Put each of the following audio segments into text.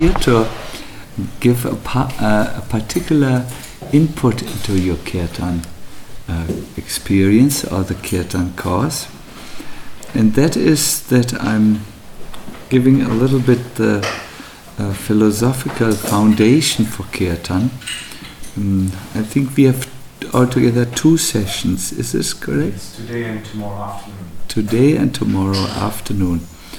here to give a particular input into your kirtan experience or the kirtan course, and that is that I'm giving a little bit the philosophical foundation for kirtan. I think we have altogether 2 sessions. Is this correct? It's today and tomorrow afternoon. Today and tomorrow afternoon.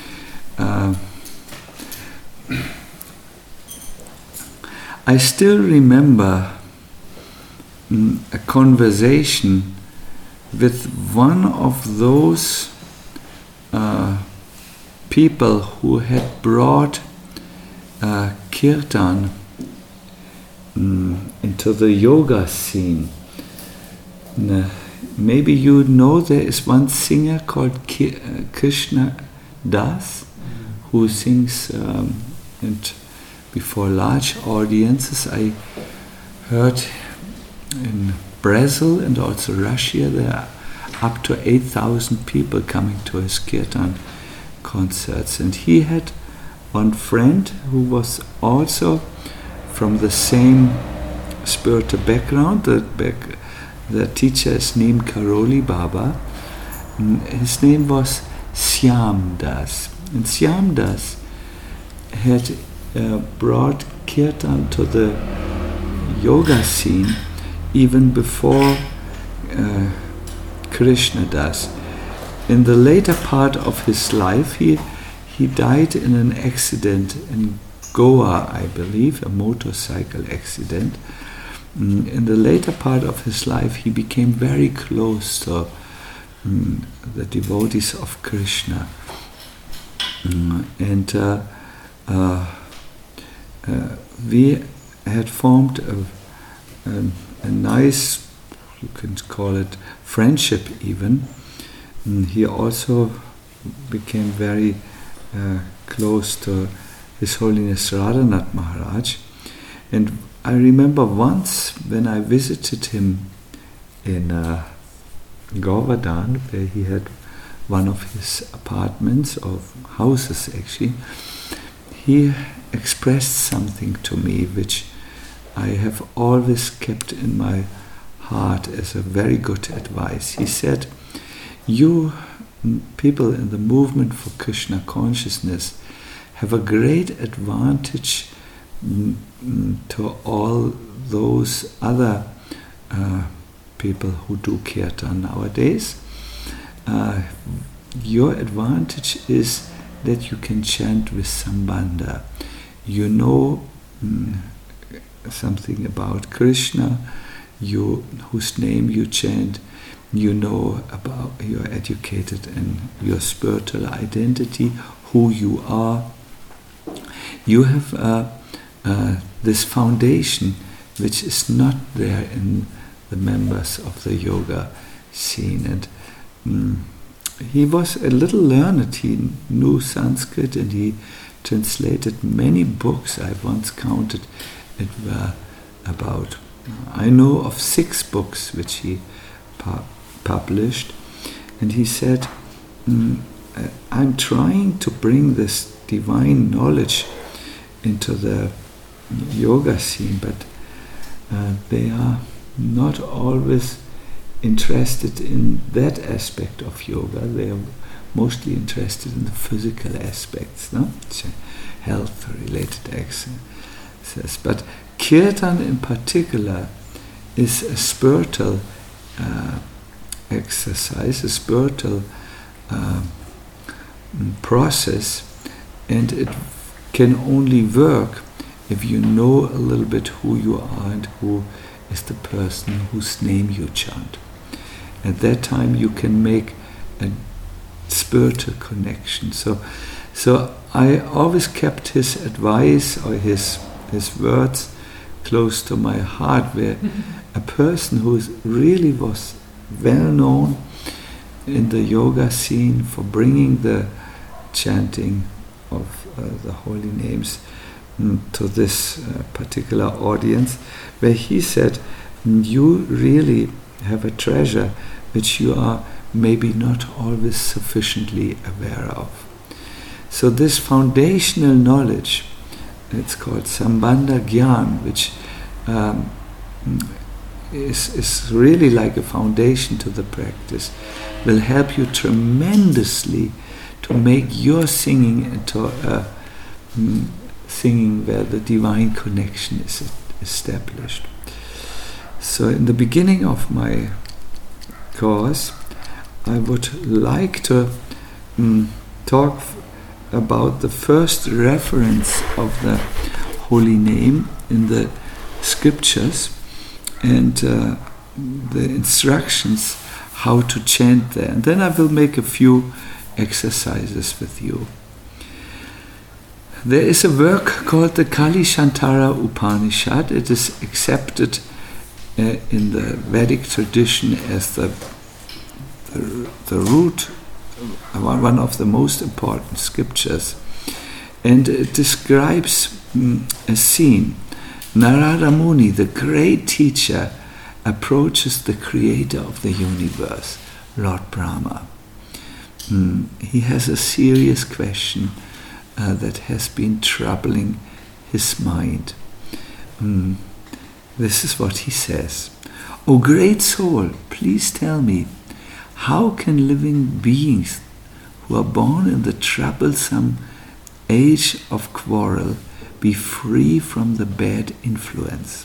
I still remember a conversation with one of those people who had brought kirtan into the yoga scene. Maybe you know there is one singer called Krishna Das who sings and before large audiences. I heard in Brazil and also Russia there are up to 8,000 people coming to his kirtan concerts, and he had one friend who was also from the same spiritual background. The teacher is named Karoli Baba. His name was Syam Das, and Syam Das had brought kirtan to the yoga scene even before Krishna Das. In the later part of his life, he died in an accident in Goa, I believe, a motorcycle accident. In the later part of his life, he became very close to the devotees of Krishna. We had formed a nice, you can call it friendship even. He also became very close to His Holiness Radhanath Maharaj. And I remember once when I visited him in Govardhan, where he had one of his apartments, or houses actually, he expressed something to me which I have always kept in my heart as a very good advice. He said, you people in the movement for Krishna consciousness have a great advantage to all those other people who do kirtan nowadays. Your advantage is that you can chant with Sambandha. You know something about Krishna, whose name you chant. You know about, you're educated in your spiritual identity, who you are. You have this foundation which is not there in the members of the yoga scene. And he was a little learned. He knew Sanskrit and he translated many books. I once counted it were about, I know of 6 books which he published. And he said, I'm trying to bring this divine knowledge into the yoga scene, but they are not always interested in that aspect of yoga. They are mostly interested in the physical aspects, no? Health-related exercises. But kirtan in particular is a spiritual exercise, a spiritual process, and it can only work if you know a little bit who you are and who is the person whose name you chant. At that time you can make a spiritual connection. So I always kept his advice or his words close to my heart, where a person who really was well known in the yoga scene for bringing the chanting of the holy names to this particular audience, where he said, you really have a treasure which you are maybe not always sufficiently aware of. So this foundational knowledge it's called Sambandha Gyan, which is really like a foundation to the practice, will help you tremendously to make your singing into a singing where the divine connection is established. So in the beginning of my course, I would like to talk about the first reference of the holy name in the scriptures and the instructions how to chant there. And then I will make a few exercises with you. There is a work called the Kali Shantara Upanishad. It is accepted in the Vedic tradition as the root, one of the most important scriptures. And it describes a scene. Narada Muni, the great teacher, approaches the creator of the universe, Lord Brahma. He has a serious question that has been troubling his mind. This is what he says. O great soul, please tell me, how can living beings who are born in the troublesome age of quarrel be free from the bad influence?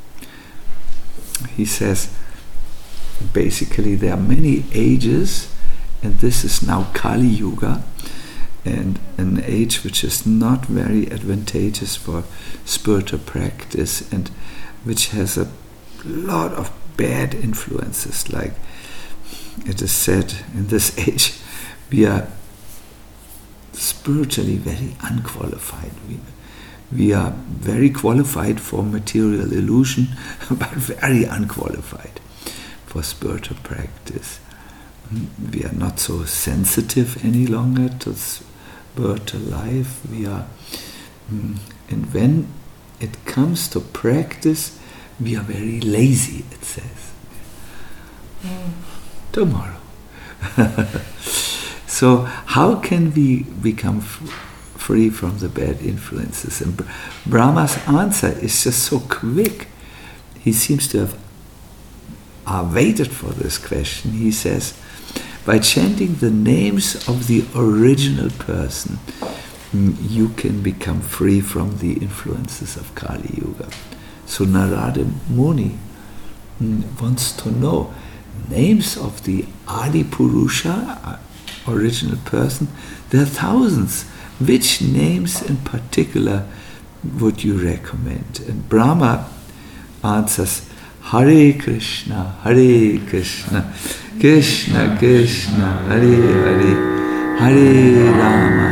He says, basically there are many ages, and this is now Kali Yuga, and an age which is not very advantageous for spiritual practice and which has a lot of bad influences. Like it is said, in this age we are spiritually very unqualified. We are very qualified for material illusion, but very unqualified for spiritual practice. We are not so sensitive any longer to spiritual life. We are, and when it comes to practice, we are very lazy, it says. Tomorrow. So how can we become free from the bad influences? And Brahma's answer is just so quick. He seems to have waited for this question. He says, by chanting the names of the original person, you can become free from the influences of Kali Yuga. So Narada Muni wants to know names of the Adi Purusha, original person. There are thousands. Which names in particular would you recommend? And Brahma answers, Hare Krishna, Krishna Krishna, Hare Hare, Hare Rama,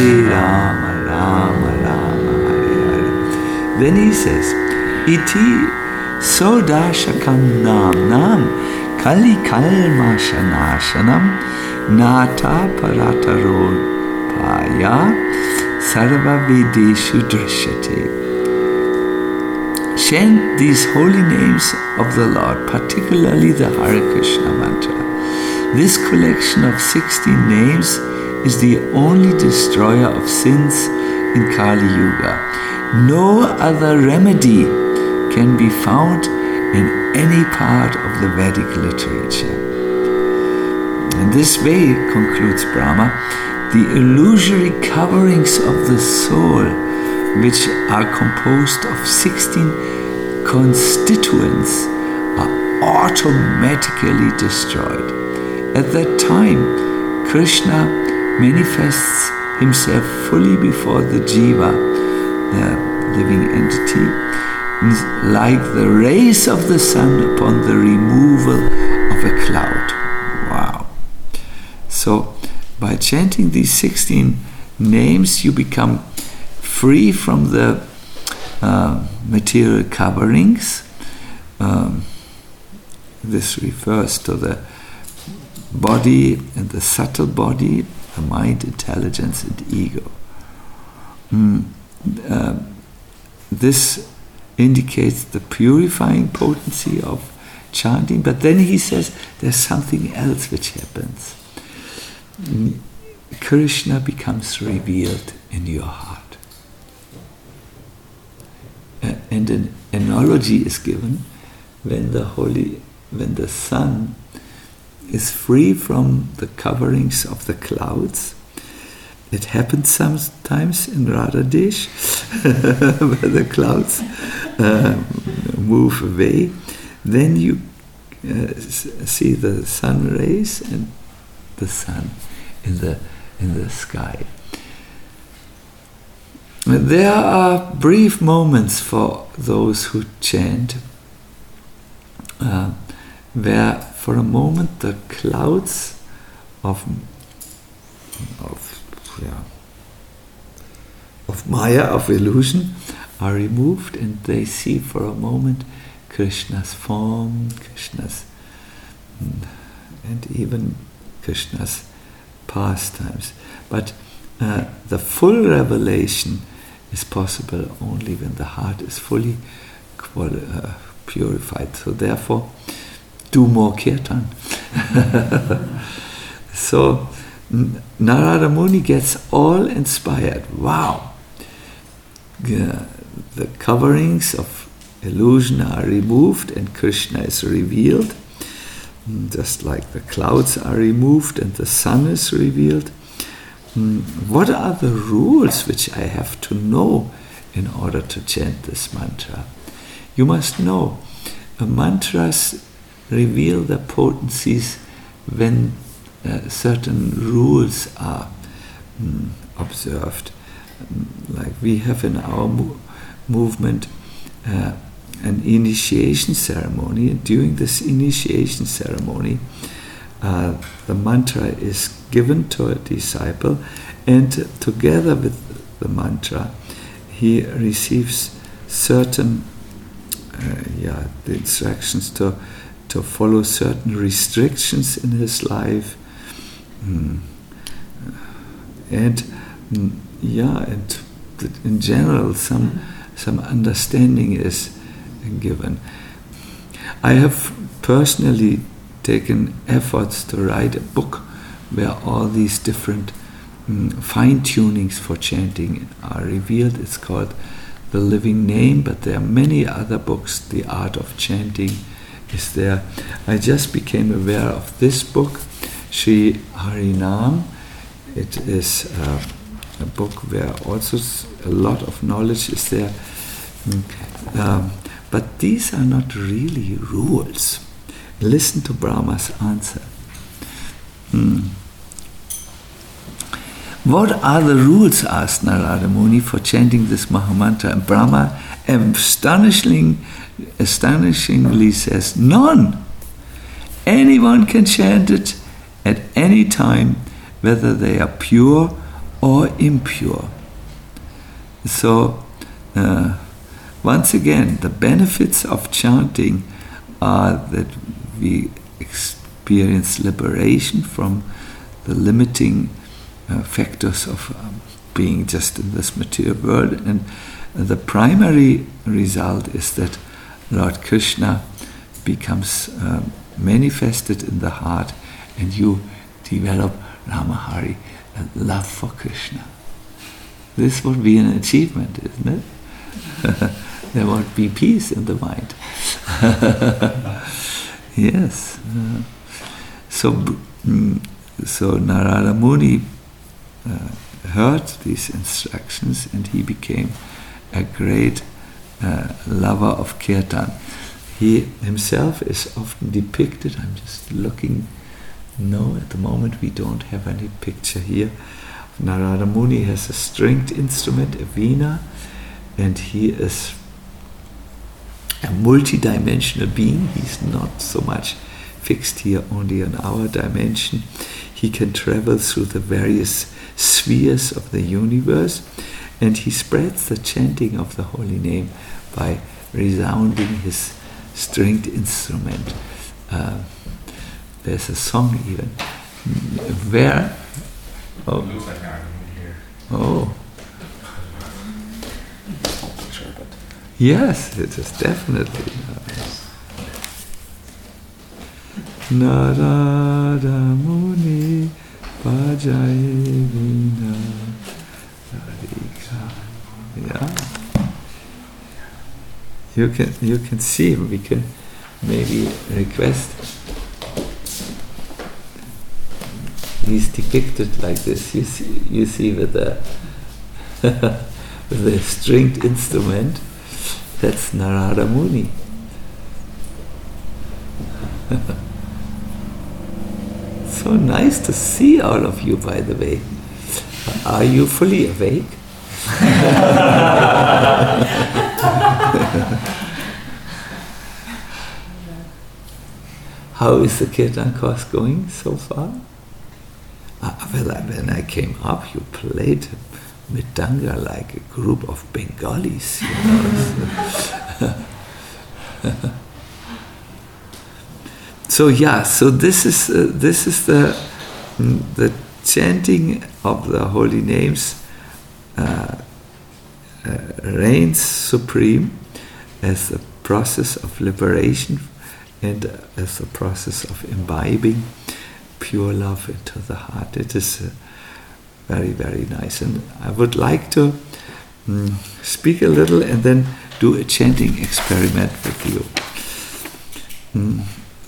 Rama Rama, Hare Hare. Then he says, Iti Sodashakam Nam Kali Kalma Shanashanam Nata Parataro Paya Sarva Vedeshu Drishyate. Chant these holy names of the Lord, particularly the Hare Krishna mantra. This collection of 16 names is the only destroyer of sins in Kali Yuga. No other remedy can be found in any part of the Vedic literature. In this way, concludes Brahma, the illusory coverings of the soul, which are composed of 16 constituents, are automatically destroyed. At that time, Krishna manifests himself fully before the jiva, the living entity, like the rays of the sun upon the removal of a cloud. Wow. So, by chanting these 16 names, you become free from the material coverings. This refers to the body and the subtle body, the mind, intelligence, and ego. This indicates the purifying potency of chanting, but then he says there's something else which happens. Krishna becomes revealed in your heart. And an analogy is given when the sun is free from the coverings of the clouds. It happens sometimes in Radhadesh, where the clouds move away. Then you see the sun rays and the sun in the sky. There are brief moments for those who chant, where for a moment the clouds of Maya, of illusion, are removed, and they see for a moment Krishna's form, Krishna's and even Krishna's pastimes. But the full revelation is possible only when the heart is fully purified. So therefore, do more kirtan. So Narada Muni gets all inspired. Wow! The coverings of illusion are removed and Krishna is revealed, just like the clouds are removed and the sun is revealed. What are the rules which I have to know in order to chant this mantra? You must know, mantras reveal their potencies when certain rules are observed. Like we have in our movement an initiation ceremony, and during this initiation ceremony the mantra is given to a disciple, and together with the mantra he receives certain the instructions to follow certain restrictions in his life, and in general some understanding is given. I have personally taken efforts to write a book where all these different fine-tunings for chanting are revealed. It's called The Living Name, but there are many other books. The Art of Chanting is there. I just became aware of this book, Sri Harinam. It is a book where also a lot of knowledge is there. But these are not really rules. Listen to Brahma's answer. What are the rules, asked Narada Muni, for chanting this Mahamantra? And Brahma astonishingly says, none. Anyone can chant it at any time, whether they are pure or impure. So, once again, the benefits of chanting are that we experience liberation from the limiting factors of being just in this material world, and the primary result is that Lord Krishna becomes manifested in the heart, and you develop Ramahari, a love for Krishna. This would be an achievement, isn't it? There would be peace in the mind. Yes. So Narada Muni heard these instructions, and he became a great lover of kirtan. He himself is often depicted. I'm just looking. No, at the moment we don't have any picture here. Narada Muni has a stringed instrument, a veena, and he is a multi-dimensional being. He's not so much fixed here only on our dimension. He can travel through the various spheres of the universe, and he spreads the chanting of the holy name by resounding his stringed instrument. There's a song even where It looks like I'm here. oh yes, it is definitely Narada Muni Bhajaye Veena Radhika. Yeah. you can see him. We can maybe request. He's depicted like this. You see with the with the stringed instrument. That's Narada Muni. So nice to see all of you, by the way. Are you fully awake? How is the Kirtan course going so far? When I came up, you played Mridanga like a group of Bengalis, you know. So this is the chanting of the holy names reigns supreme as the process of liberation and as the process of imbibing pure love into the heart. It is very, very nice. And I would like to speak a little and then do a chanting experiment with you.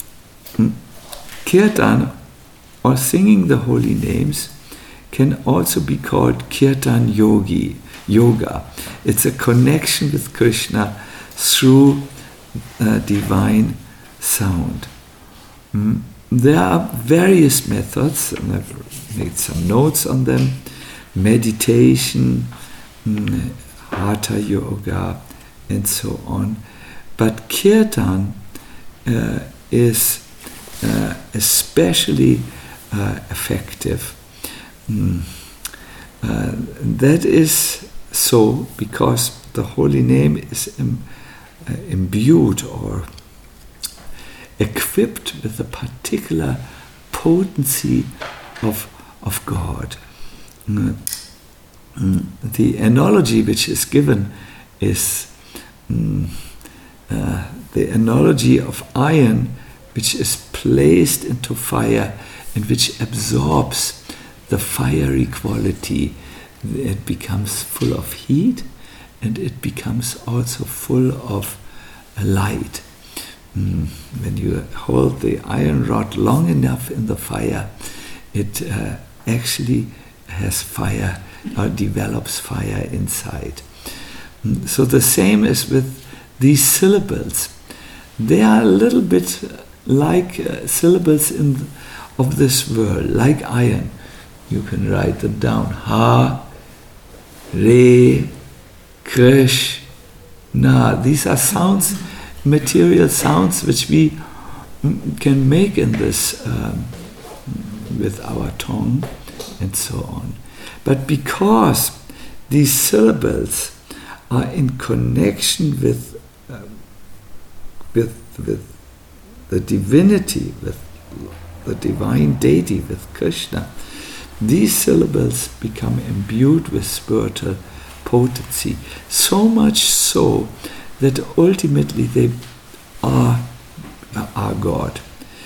Kirtan, or singing the holy names, can also be called Kirtan Yoga. It's a connection with Krishna through divine sound. There are various methods, and I've made some notes on them. Meditation, Hatha Yoga, and so on. But Kirtan is especially effective. That is so because the holy name is imbued or equipped with a particular potency of God. The analogy which is given is the analogy of iron which is placed into fire and which absorbs the fiery quality. It becomes full of heat and it becomes also full of light. When you hold the iron rod long enough in the fire, it actually has fire or develops fire inside. So the same is with these syllables. They are a little bit like syllables of this world, like iron. You can write them down. Ha, Re, Krish, Na. These are sounds, material sounds which we can make in this with our tongue and so on. But because these syllables are in connection with the divinity, with the divine deity, with Krishna, these syllables become imbued with spiritual potency. So much so that ultimately they are God.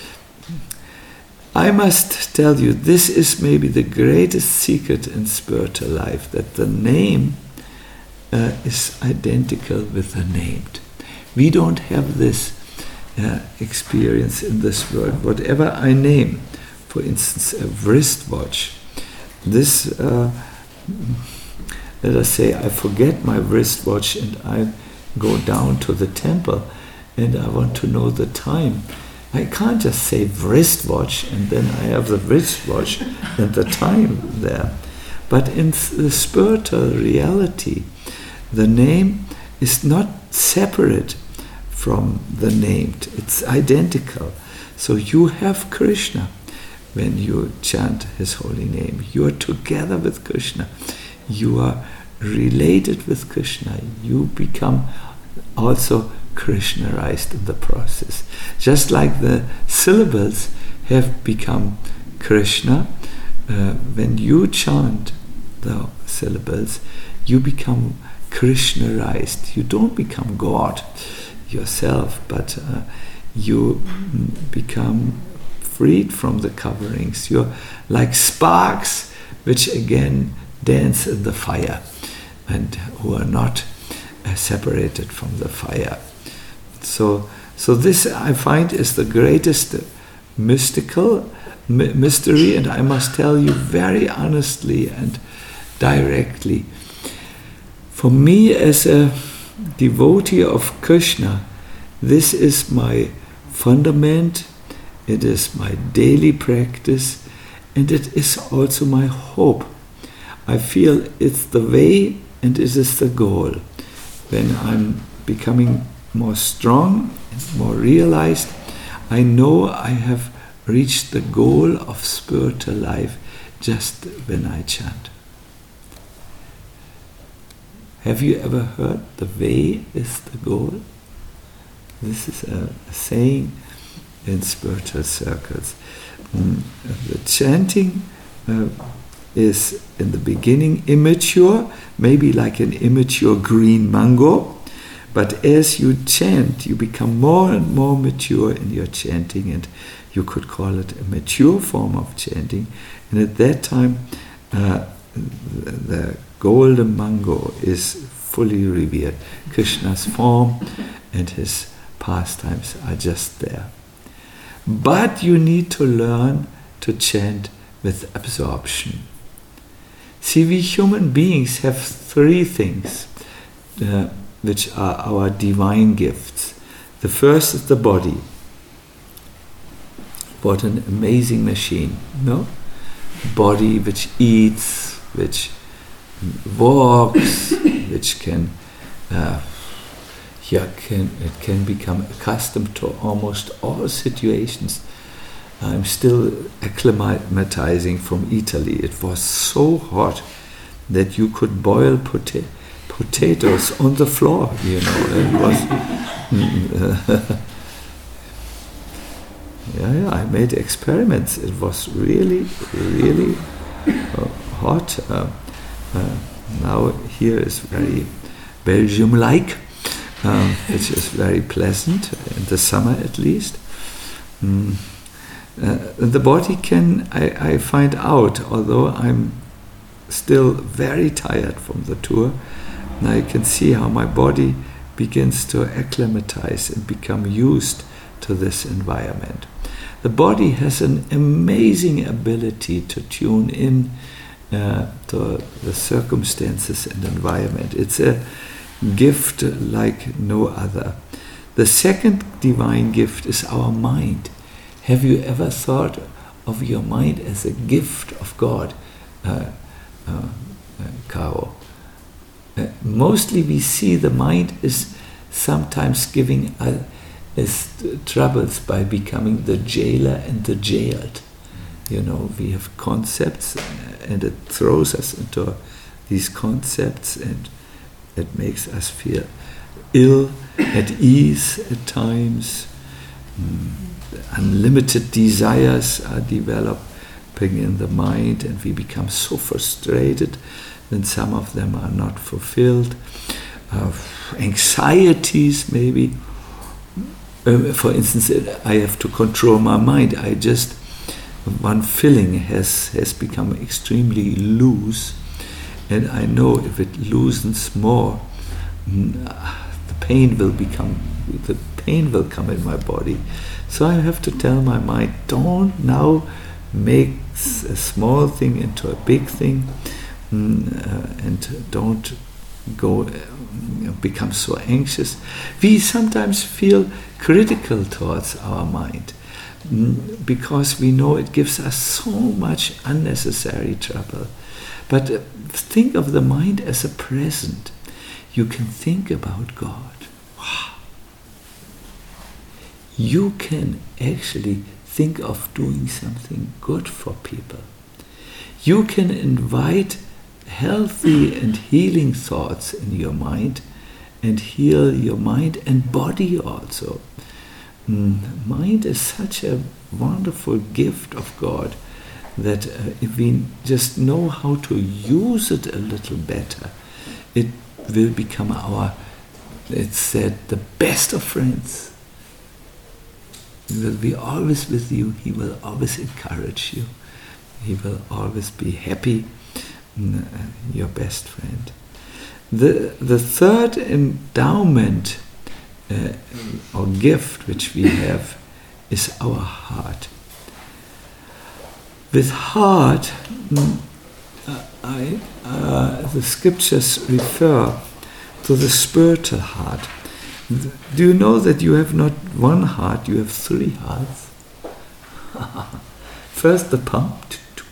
I must tell you, this is maybe the greatest secret in spiritual life, that the name is identical with the named. We don't have this experience in this world. Whatever I name, for instance, a wristwatch, this, let us say I forget my wristwatch and I go down to the temple and I want to know the time. I can't just say wristwatch and then I have the wristwatch and the time there. But in the spiritual reality, the name is not separate from the named. It's identical. So you have Krishna when you chant his holy name. You are together with Krishna. You are related with Krishna. You become also Krishnaized in the process. Just like the syllables have become Krishna, when you chant the syllables, you become Krishnaized. You don't become God yourself, but you become freed from the coverings. You're like sparks which again dance in the fire and who are not separated from the fire. So this I find is the greatest mystery, and I must tell you very honestly and directly. For me, as a devotee of Krishna, this is my fundament, it is my daily practice, and it is also my hope. I feel it's the way and it is the goal. When I'm becoming more strong and more realized, I know I have reached the goal of spiritual life just when I chant. Have you ever heard the way is the goal? This is a saying in spiritual circles. The chanting is in the beginning immature, maybe like an immature green mango, but as you chant, you become more and more mature in your chanting, and you could call it a mature form of chanting. And at that time, the golden mango is fully revealed. Krishna's form and his pastimes are just there. But you need to learn to chant with absorption. See, we human beings have three things which are our divine gifts. The first is the body. What an amazing machine, no? Body which eats, which walks, which can can become accustomed to almost all situations. I'm still acclimatizing from Italy. It was so hot that you could boil potatoes on the floor, you know. It was yeah, I made experiments. It was really, really hot. Now here is very Belgium-like, which is very pleasant in the summer at least. The body can, I find out, although I'm still very tired from the tour, and I can see how my body begins to acclimatize and become used to this environment. The body has an amazing ability to tune in to the circumstances and environment. It's a gift like no other. The second divine gift is our mind. Have you ever thought of your mind as a gift of God, Caro? Mostly we see the mind is sometimes giving us troubles by becoming the jailer and the jailed. You know, we have concepts and it throws us into these concepts and it makes us feel ill, at ease at times. Unlimited desires are developing in the mind and we become so frustrated when some of them are not fulfilled. Anxieties maybe. For instance, I have to control my mind. One feeling has become extremely loose, and I know if it loosens more, the pain will come in my body. So I have to tell my mind, don't now make a small thing into a big thing, and don't become so anxious. We sometimes feel critical towards our mind because we know it gives us so much unnecessary trouble. But think of the mind as a present. You can think about God. Wow. You can actually think of doing something good for people. You can invite healthy and healing thoughts in your mind and heal your mind and body also. Mind is such a wonderful gift of God that if we just know how to use it a little better, it will become it's said, the best of friends. He will be always with you. He will always encourage you. He will always be happy, your best friend. The third endowment or gift which we have is our heart. With heart, the scriptures refer to the spiritual heart. Do you know that you have not one heart, you have three hearts? First the pump.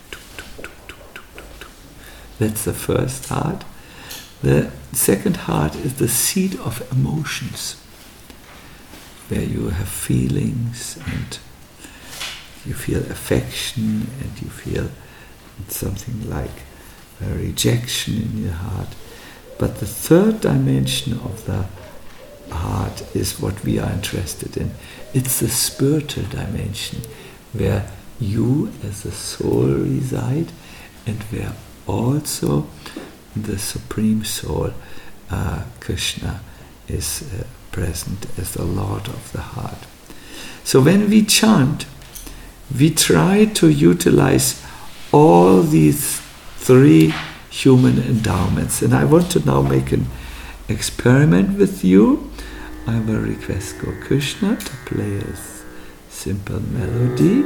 That's the first heart. The second heart is the seat of emotions, where you have feelings and you feel affection and you feel something like a rejection in your heart. But the third dimension of the heart is what we are interested in. It's the spiritual dimension, where you as a soul reside and where also the Supreme Soul, Krishna, is present as the Lord of the heart. So when we chant, we try to utilize all these three human endowments. And I want to now make an experiment with you. I will request Gokrishna to play a simple melody.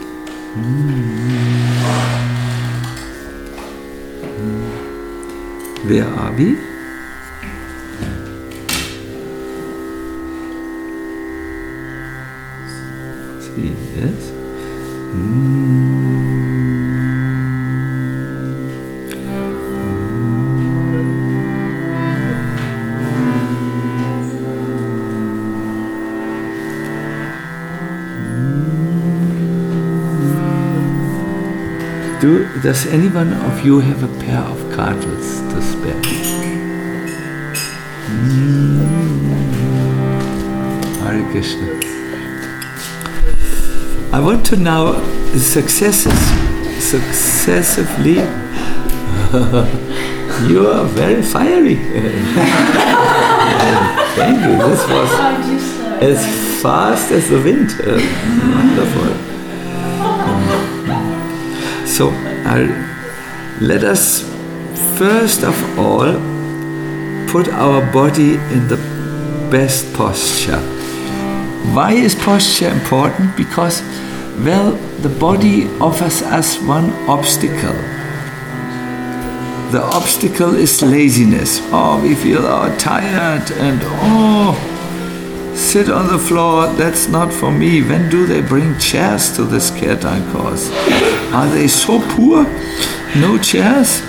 Where are we? See, yes. Does anyone of you have a pair of cartels to spare? Hare Krishna. I want to now successively. You are very fiery. Thank you. This was as fast as the wind. Wonderful. So let us first of all put our body in the best posture. Why is posture important? Because, well, the body offers us one obstacle. The obstacle is laziness. Oh, we feel tired and sit on the floor, that's not for me. When do they bring chairs to this Kirtan course? Are they so poor? No chairs?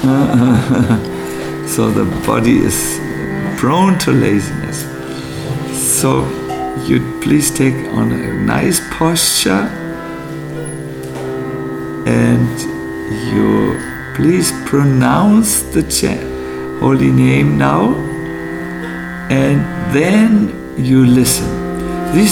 So the body is prone to laziness. So you please take on a nice posture and you please pronounce the holy name now, and then you listen. This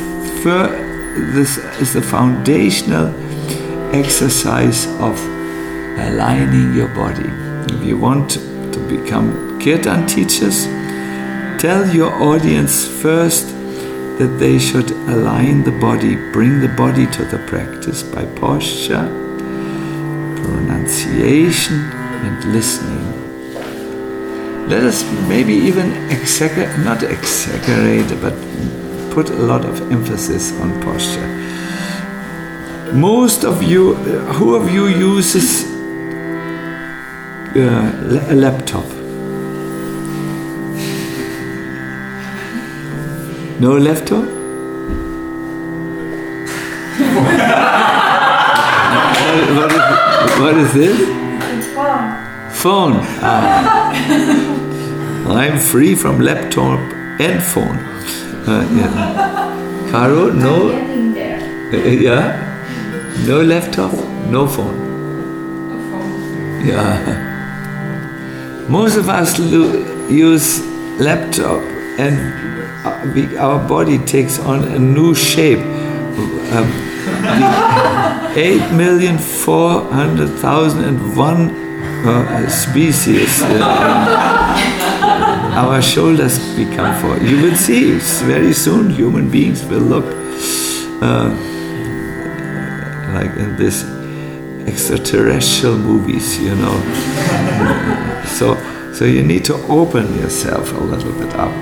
is the foundational exercise of aligning your body. If you want to become Kirtan teachers, tell your audience first that they should align the body, bring the body to the practice by posture, pronunciation and listening. Let us maybe even not exaggerate, but put a lot of emphasis on posture. Most of you, who of you uses a laptop? No laptop? What is this? Phone. I'm free from laptop and phone. Yeah. Caro, no. Yeah. No laptop, no phone. Yeah. Most of us use laptop, and our body takes on a new shape. 8,400,001 species. Our shoulders become four. You will see very soon human beings will look like in this extraterrestrial movies, you know. So So you need to open yourself a little bit up.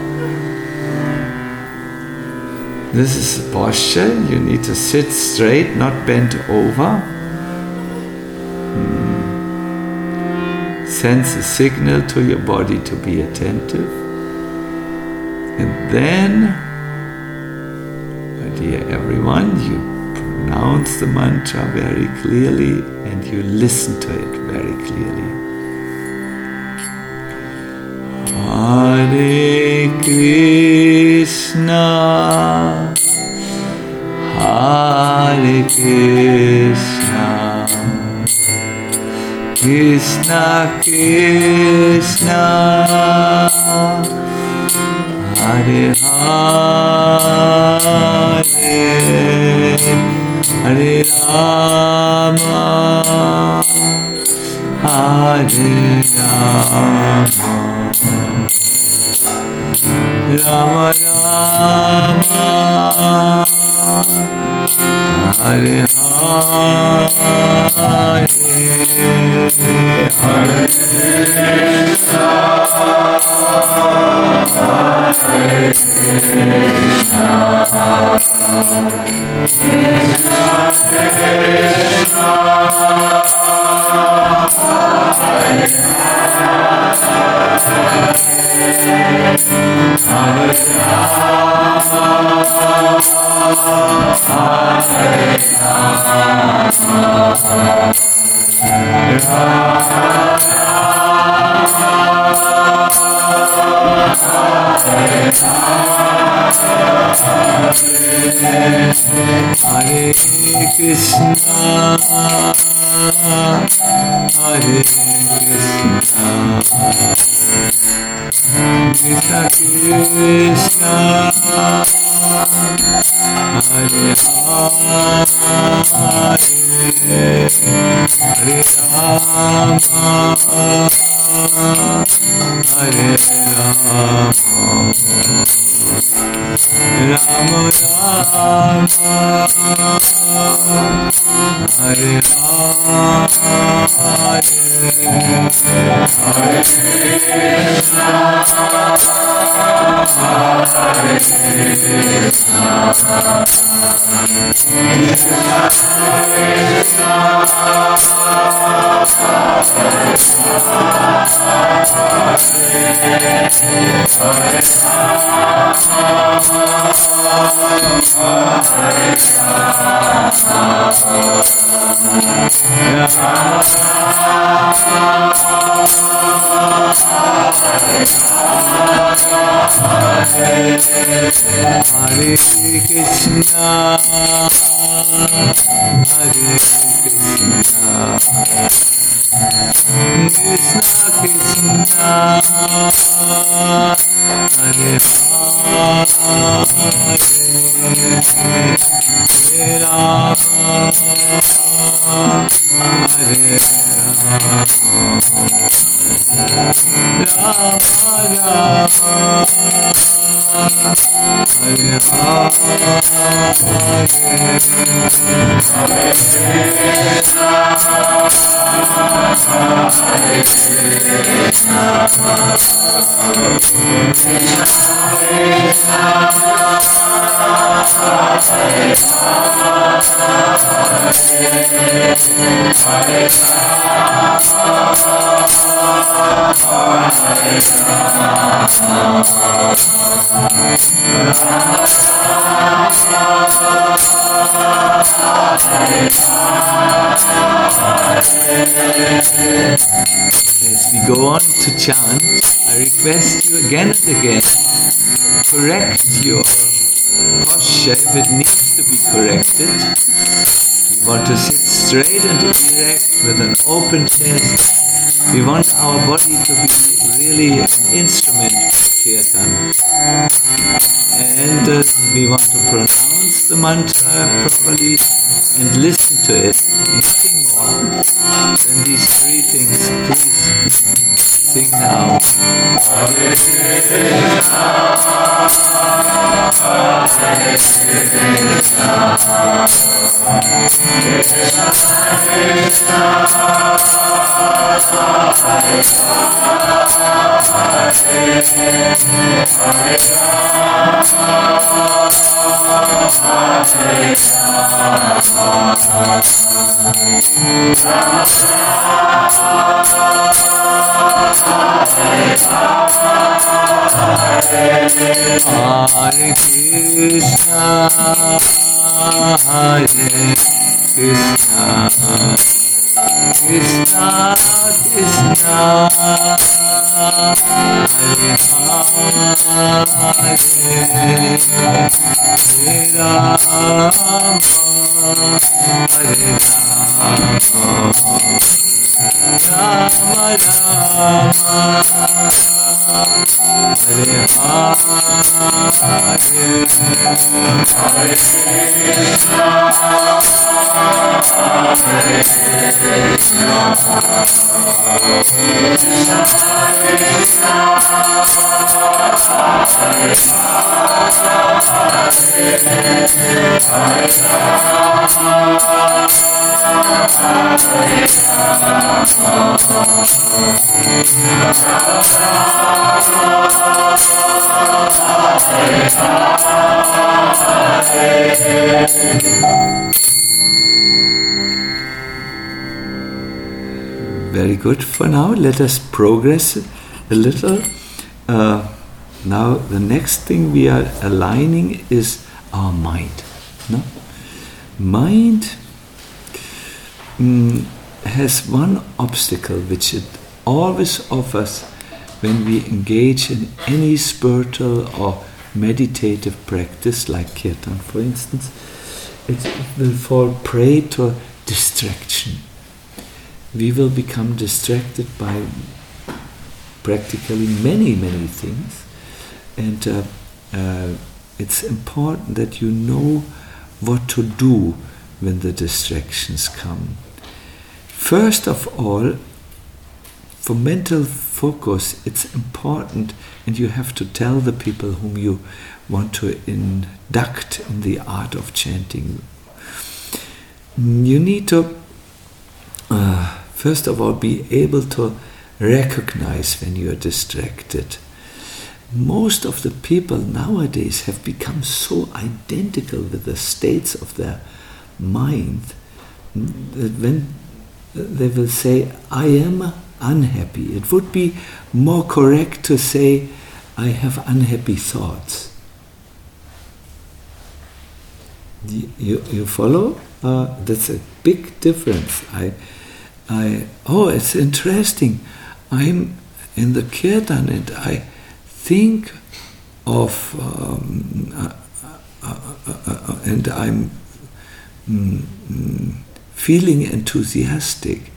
This is the posture. You need to sit straight, not bent over. Sense a signal to your body to be attentive. And then, my dear everyone, you pronounce the mantra very clearly and you listen to it very clearly. Hare Krishna, Hare Krishna, Krishna Krishna, Hare Hare, Hare Rama, Hare Rama, Rama Rama, Hare Hare, Hare Krishna, Hare Krishna, Krishna Krishna, Hare Hare, Hare Krishna, Hare Krishna, Krishna Krishna, Hare Hare, Hare Rama, Hare Rama, Rama Rama, Hare Hare, Hare Krishna, Hare Krishna, Krishna Krishna, Hare Krishna, Hare Krishna, Krishna Krishna, Hare Hare, Hare Rama, Hare Rama, Rama As we go on to chant, I request you again and again, correct your posture if it needs to be corrected. We want to sit straight and erect with an open chest. We want our body to be really an instrument for kirtan. And we want to pronounce the mantra properly and listen to it. Nothing more than these three things. Please sing now. Hare Krishna, Hare Krishna, Krishna Krishna, Hare Krishna. Very good for now. Let us progress a little. Now the next thing we are aligning is our mind. No? Mind has one obstacle which it always offers when we engage in any spiritual or meditative practice like kirtan, for instance. It will fall prey to distraction. We will become distracted by practically many things, and it's important that you know what to do when the distractions come. First of all, for mental focus, it's important, and you have to tell the people whom you want to induct in the art of chanting. You need to first of all be able to recognize when you are distracted. Most of the people nowadays have become so identical with the states of their mind that when they will say, I am unhappy, it would be more correct to say, I have unhappy thoughts. You follow? That's a big difference. It's interesting. I'm in the kirtan and I think of, and I'm feeling enthusiastic.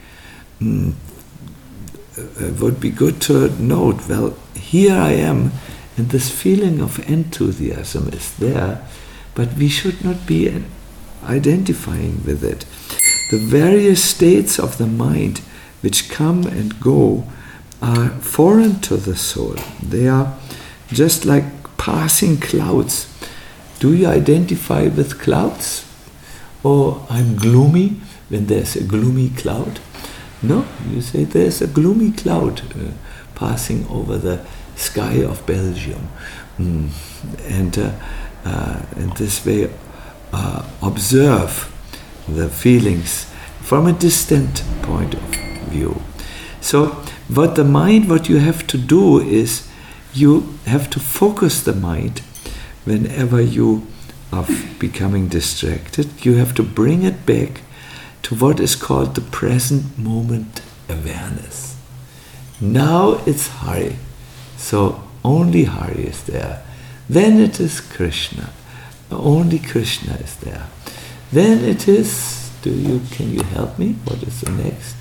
It would be good to note, well, here I am, and this feeling of enthusiasm is there, but we should not be identifying with it. The various states of the mind which come and go are foreign to the soul. They are just like passing clouds. Do you identify with clouds? Or I'm gloomy when there's a gloomy cloud? No, you say there's a gloomy cloud passing over the sky of Belgium. And in this way, observe the feelings from a distant point of view. So what you have to do is you have to focus the mind whenever you are becoming distracted. You have to bring it back to what is called the present moment awareness. Now it's Hari, so only Hari is there. Then it is Krishna, only Krishna is there. Then it is, can you help me? What is the next?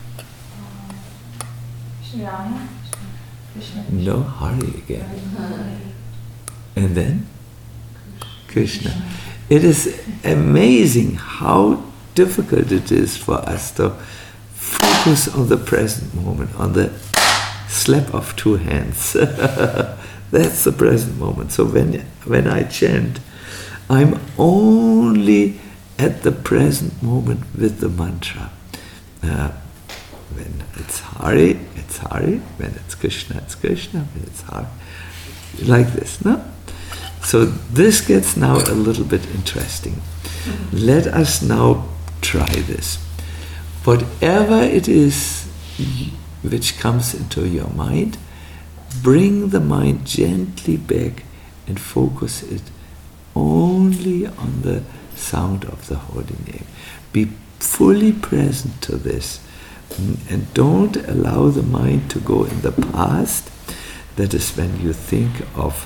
No, Hari again. And then? Krishna. It is amazing how difficult it is for us to focus on the present moment, on the slap of two hands. That's the present moment. So when I chant, I'm only at the present moment with the mantra. When it's Hari, it's Hari. When it's Krishna, it's Krishna. When it's Hari, like this, no? So this gets now a little bit interesting. Let us now try this. Whatever it is which comes into your mind, bring the mind gently back and focus it only on the sound of the holy name. Be fully present to this, and don't allow the mind to go in the past. That is when you think of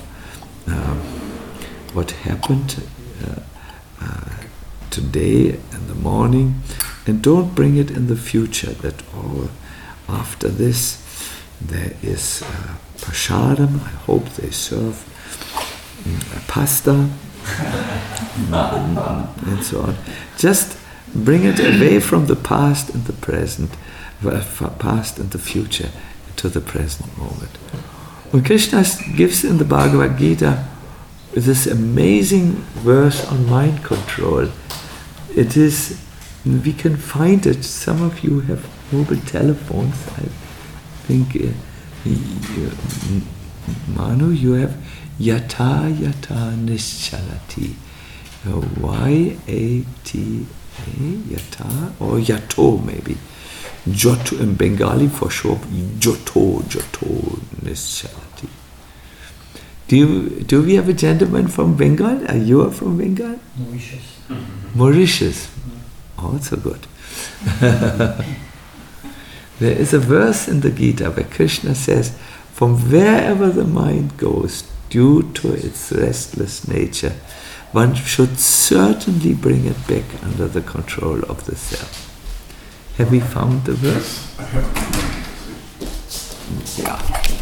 what happened today in the morning, and don't bring it in the future, that after this there is prasadam. I hope they serve pasta and so on. Just bring it away from the past and the present, past and the future, to the present moment. When Krishna gives in the Bhagavad Gita this amazing verse on mind control, it is, we can find it. Some of you have mobile telephones. I think Manu, you have Yata Yata Nischalati. Y-A-T-A, Yata, or Yato maybe. Joto in Bengali for sure. Joto Nischalati. Do we have a gentleman from Bengal? Are you from Bengal? Mauritius. Mauritius. Also good. There is a verse in the Gita where Krishna says, from wherever the mind goes, due to its restless nature, one should certainly bring it back under the control of the self. Have we found the verse? Yeah.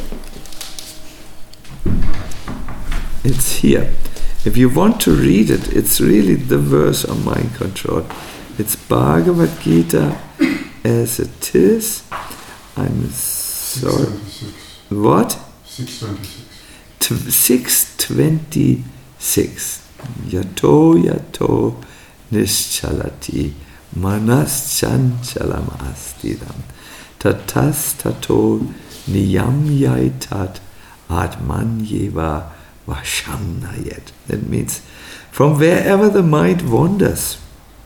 It's here. If you want to read it, it's really the verse on mind control. It's Bhagavad Gita as it is. I'm sorry. 626. What? 626. 626. Yato nischalati manas chanchalam astidam tatas tato niyam yaitat atman yeva vasham nayet. That means from wherever the mind wanders,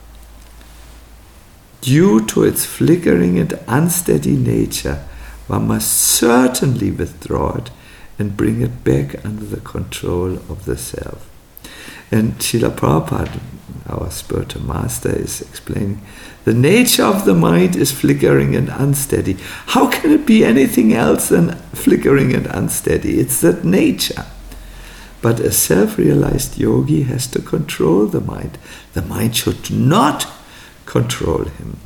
due to its flickering and unsteady nature, one must certainly withdraw it and bring it back under the control of the self. And Srila Prabhupada, our spiritual master, is explaining, the nature of the mind is flickering and unsteady. How can it be anything else than flickering and unsteady? It's that nature. But a self-realized yogi has to control the mind. The mind should not control him.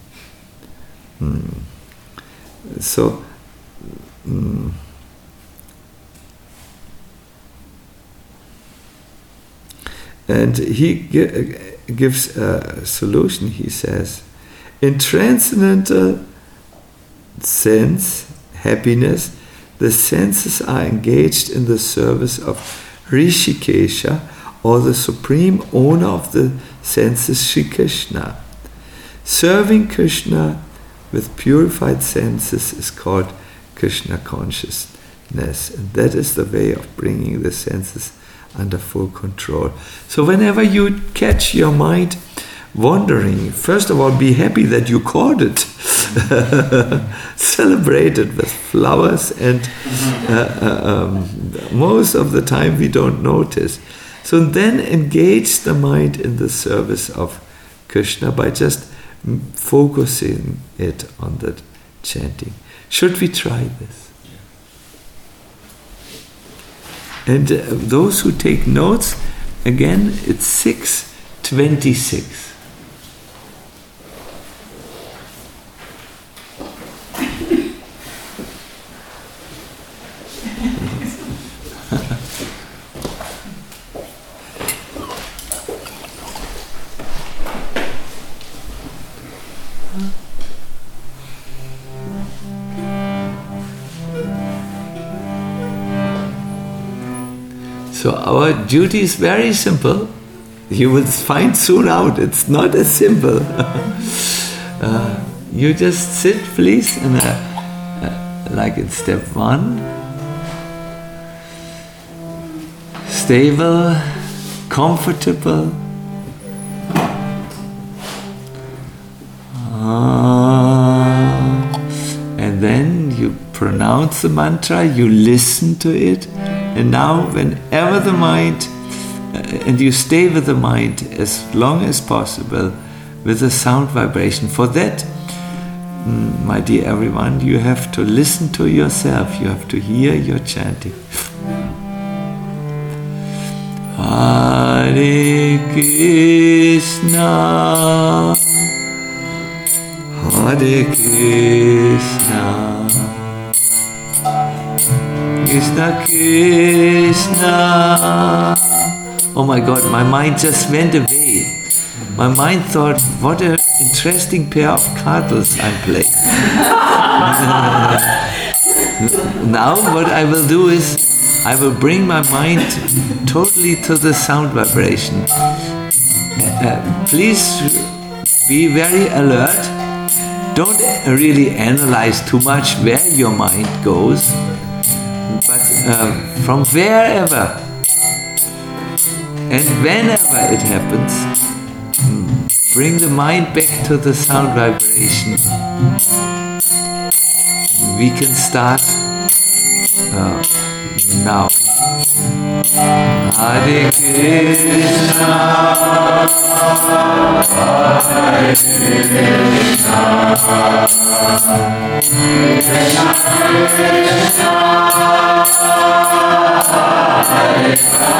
And he gives a solution. He says, in transcendental sense, happiness, the senses are engaged in the service of Rishikesha, or the supreme owner of the senses, Shri Krishna. Serving Krishna with purified senses is called Krishna consciousness, and that is the way of bringing the senses under full control. So whenever you catch your mind wandering, first of all, be happy that you caught it. Celebrate it with flowers, and most of the time we don't notice. So then engage the mind in the service of Krishna by just focusing it on the chanting. Should we try this? And those who take notes, again, it's 626. So our duty is very simple. You will find soon out it's not as simple. you just sit, please, in like in step 1. Stable, comfortable. And then you pronounce the mantra, you listen to it, and now whenever the mind, and you stay with the mind as long as possible with the sound vibration. For that, my dear everyone, you have to listen to yourself, you have to hear your chanting. Hare Krishna, Hare Krishna, Krishna Krishna. Oh my God, my mind just went away. My mind thought, what an interesting pair of cards I'm playing. Now what I will do is, I will bring my mind totally to the sound vibration. Please be very alert. Don't really analyze too much where your mind goes, but from wherever and whenever it happens, bring the mind back to the sound vibration. We can start now. Hare Krishna, Hare Krishna, Krishna Krishna, Hare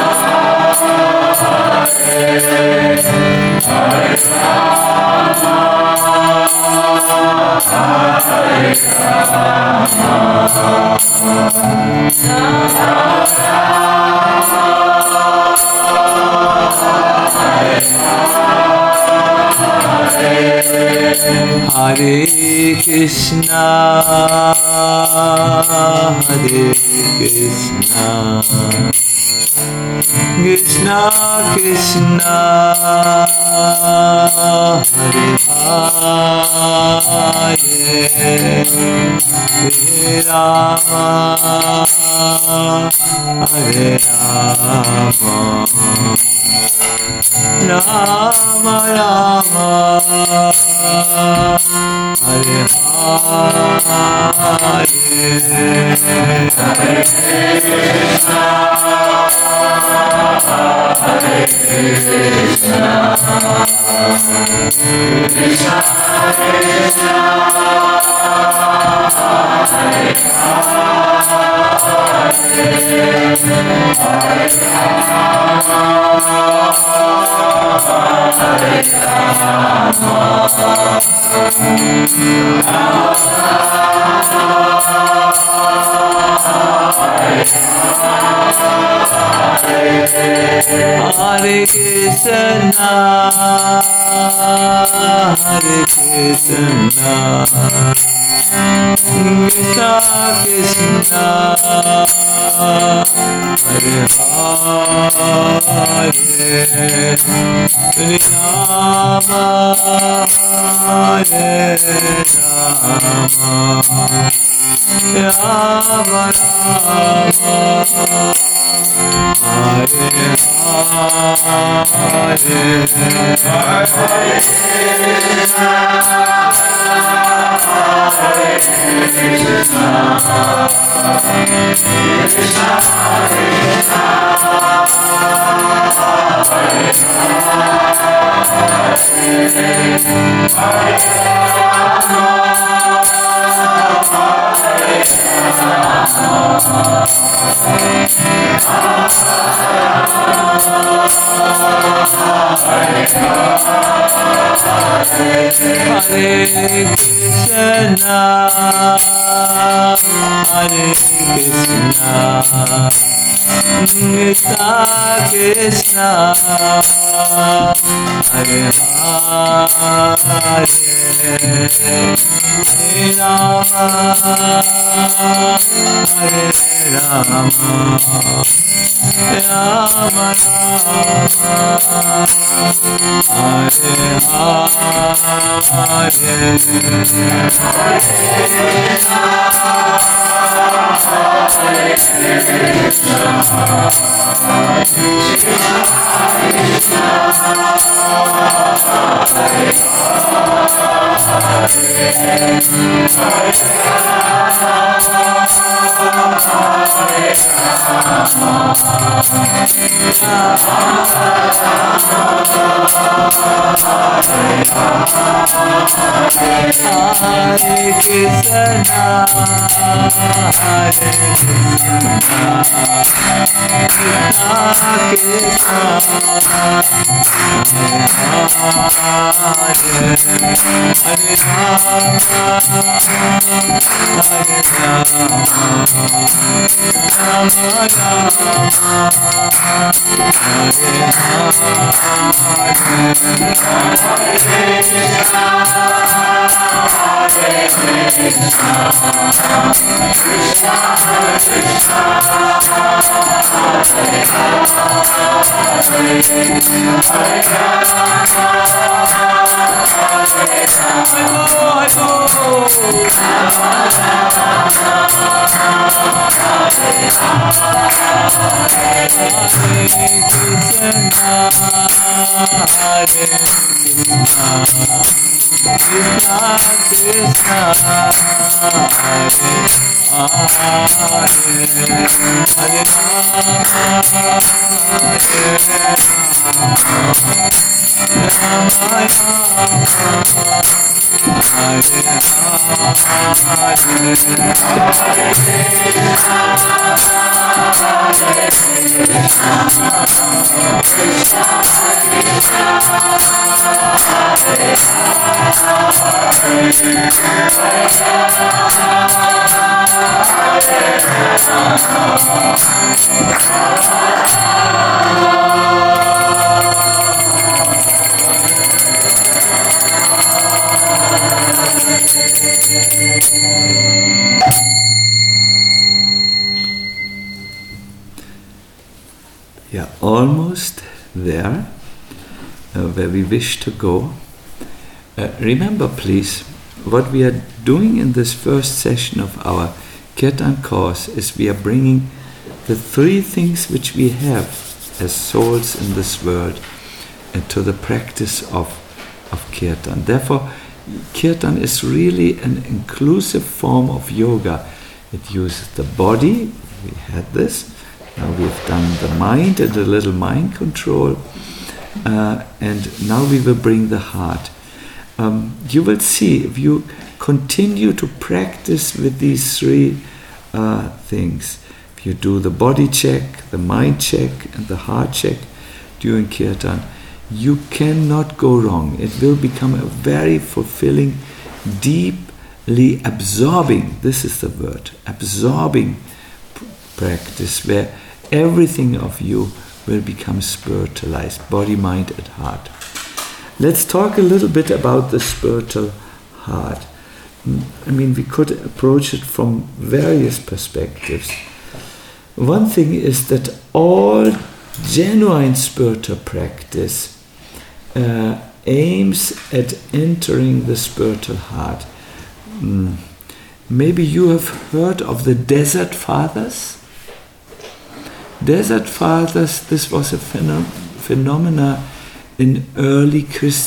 Krishna, Hare Krishna, Krishna Krishna, Hare Hare, Rama, Hare Rama, Rama Rama, Hare Hare, Hare Krishna, Hare Krishna, Krishna Krishna, Hare Hare Krishna, Hare Krishna, Krishna Krishna, Hare Hare, Hare Rama, Hare Rama, Rama Rama, Hare Hare, Hare Krishna, Hare Krishna, Krishna Krishna, Hare Krishna, Hare Krishna, Krishna Krishna, Hare Hare, Hare Rama, Hare Rama, Rama Rama, Hare Hare. Yeah, almost there, where we wish to go. Remember, please, what we are doing in this first session of our Kirtan course is we are bringing the three things which we have as souls in this world to the practice of Kirtan. Therefore, Kirtan is really an inclusive form of yoga. It uses the body, we had this, now we've done the mind and a little mind control, and now we will bring the heart. You will see, if you continue to practice with these three things, if you do the body check, the mind check, and the heart check during Kirtan, you cannot go wrong. It will become a very fulfilling, deeply absorbing, this is the word, absorbing practice, where everything of you will become spiritualized, body, mind, and heart. Let's talk a little bit about the spiritual heart. I mean, we could approach it from various perspectives. One thing is that all genuine spiritual practice aims at entering the spiritual heart. Maybe you have heard of the Desert Fathers. Desert Fathers, this was a phenomena in early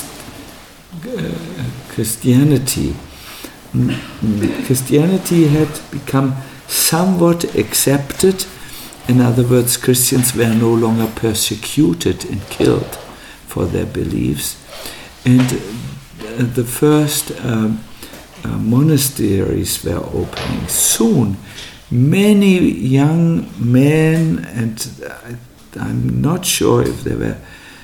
Christianity. Christianity had become somewhat accepted. In other words, Christians were no longer persecuted and killed for their beliefs. And the first monasteries were opening. Soon, many young men, and I'm not sure if there were,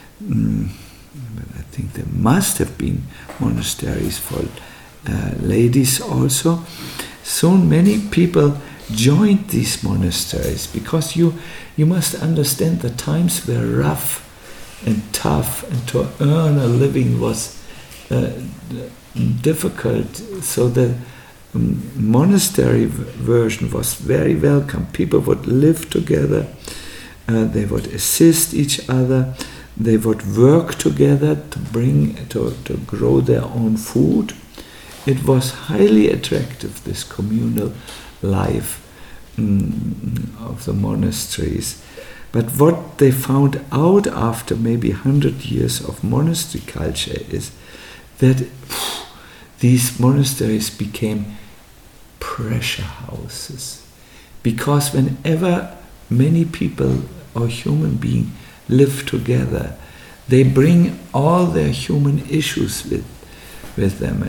I think there must have been monasteries for ladies also. Soon many people joined these monasteries, because you must understand the times were rough and tough, and to earn a living was difficult. So the monastery version was very welcome. People would live together, they would assist each other, they would work together to grow their own food. It was highly attractive, this communal life of the monasteries. But what they found out after maybe 100 years of monastery culture is that these monasteries became pressure houses. Because whenever many people or human beings live together, they bring all their human issues with them,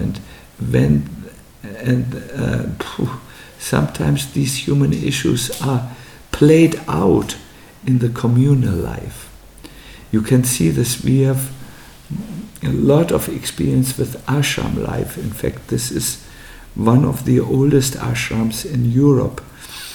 and sometimes these human issues are played out in the communal life. You can see this. We have a lot of experience with ashram life. In fact, this is one of the oldest ashrams in Europe.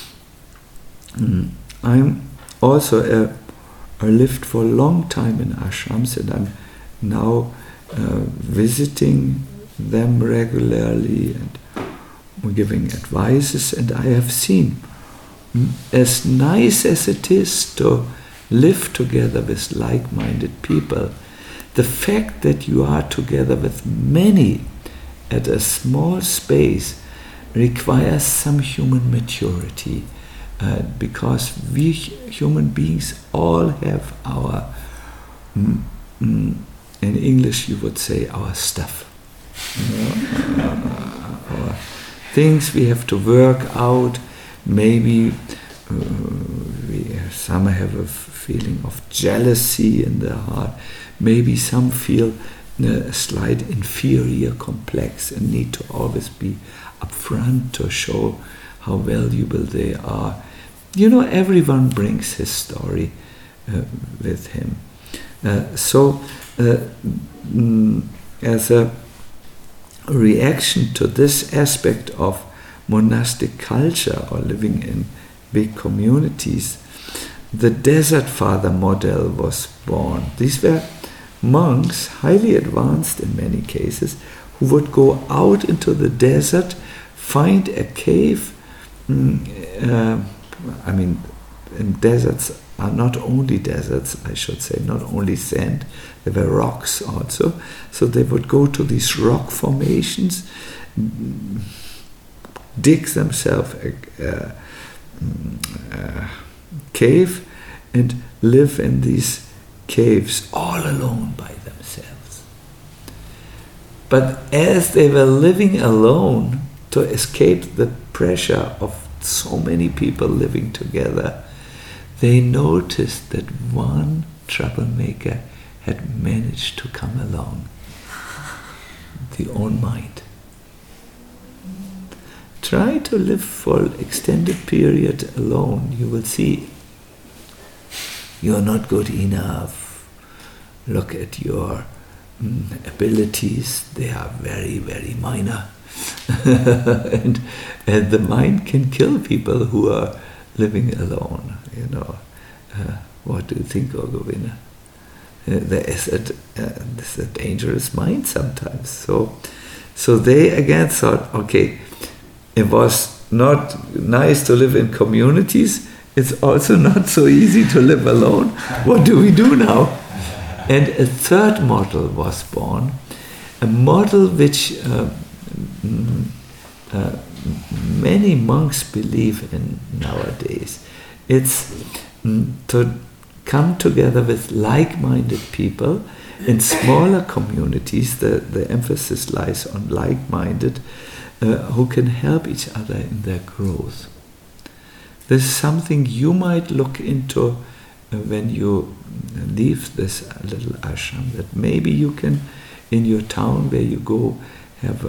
I'm also I lived for a long time in ashrams, and I'm now visiting them regularly and giving advices, and I have seen, as nice as it is to live together with like-minded people, the fact that you are together with many at a small space requires some human maturity, because we human beings all have our, in English you would say, our stuff. Our things we have to work out. Maybe some have a feeling of jealousy in their heart. Maybe some feel a slight inferior complex and need to always be upfront to show how valuable they are. You know, everyone brings his story with him. So as a reaction to this aspect of monastic culture or living in big communities, the Desert Father model was born. These were monks, highly advanced in many cases, who would go out into the desert, find a cave. I mean, and deserts are not only deserts, I should say, not only sand, there were rocks also. So they would go to these rock formations, dig themselves a cave, and live in these caves all alone by themselves. But as they were living alone, to escape the pressure of so many people living together, they noticed that one troublemaker had managed to come along, the own mind. Try to live for an extended period alone. You will see you're not good enough. Look at your abilities. They are very, very minor. and the mind can kill people who are living alone. You know, what do you think, Govinda? There is a dangerous mind sometimes. So they again thought, okay, it was not nice to live in communities. It's also not so easy to live alone. What do we do now? And a third model was born, a model which many monks believe in nowadays. It's to come together with like-minded people in smaller communities. The emphasis lies on like-minded, who can help each other in their growth. This is something you might look into when you leave this little ashram, that maybe you can, in your town where you go, have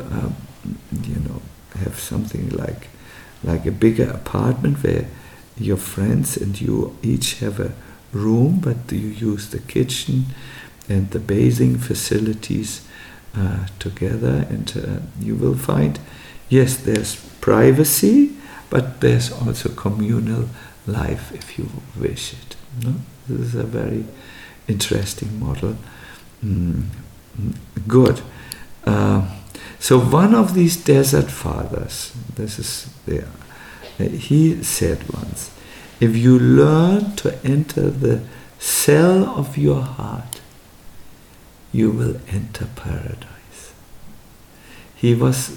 have something like a bigger apartment where your friends and you each have a room, but you use the kitchen and the bathing facilities together, and you will find, yes, there's privacy, but there's also communal life if you wish it. No? This is a very interesting model. Good. So one of these desert fathers, this is there, he said once, if you learn to enter the cell of your heart, you will enter paradise. He was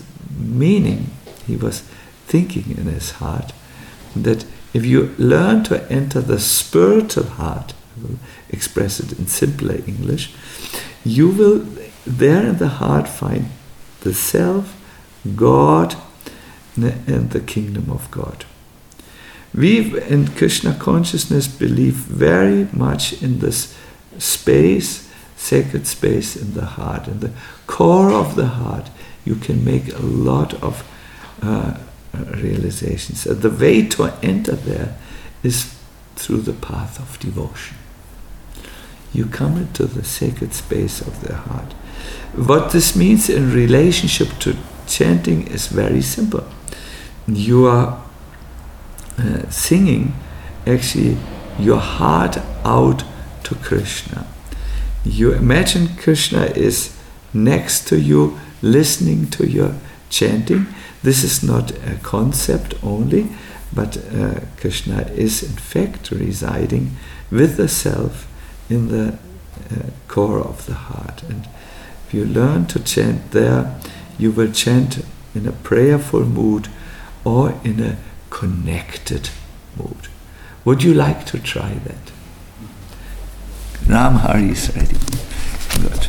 thinking in his heart that if you learn to enter the spiritual heart, I will express it in simpler English, you will there in the heart find the self, God, and the kingdom of God. We in Krishna consciousness believe very much in this space, sacred space in the heart. In the core of the heart, you can make a lot of realizations. The way to enter there is through the path of devotion. You come into the sacred space of the heart. What this means in relationship to chanting is very simple. You are singing actually your heart out to Krishna. You imagine Krishna is next to you, listening to your chanting. This is not a concept only, but Krishna is in fact residing with the self in the core of the heart. And if you learn to chant there, you will chant in a prayerful mood or in a connected mood. Would you like to try that? Ram Hari is ready. Good.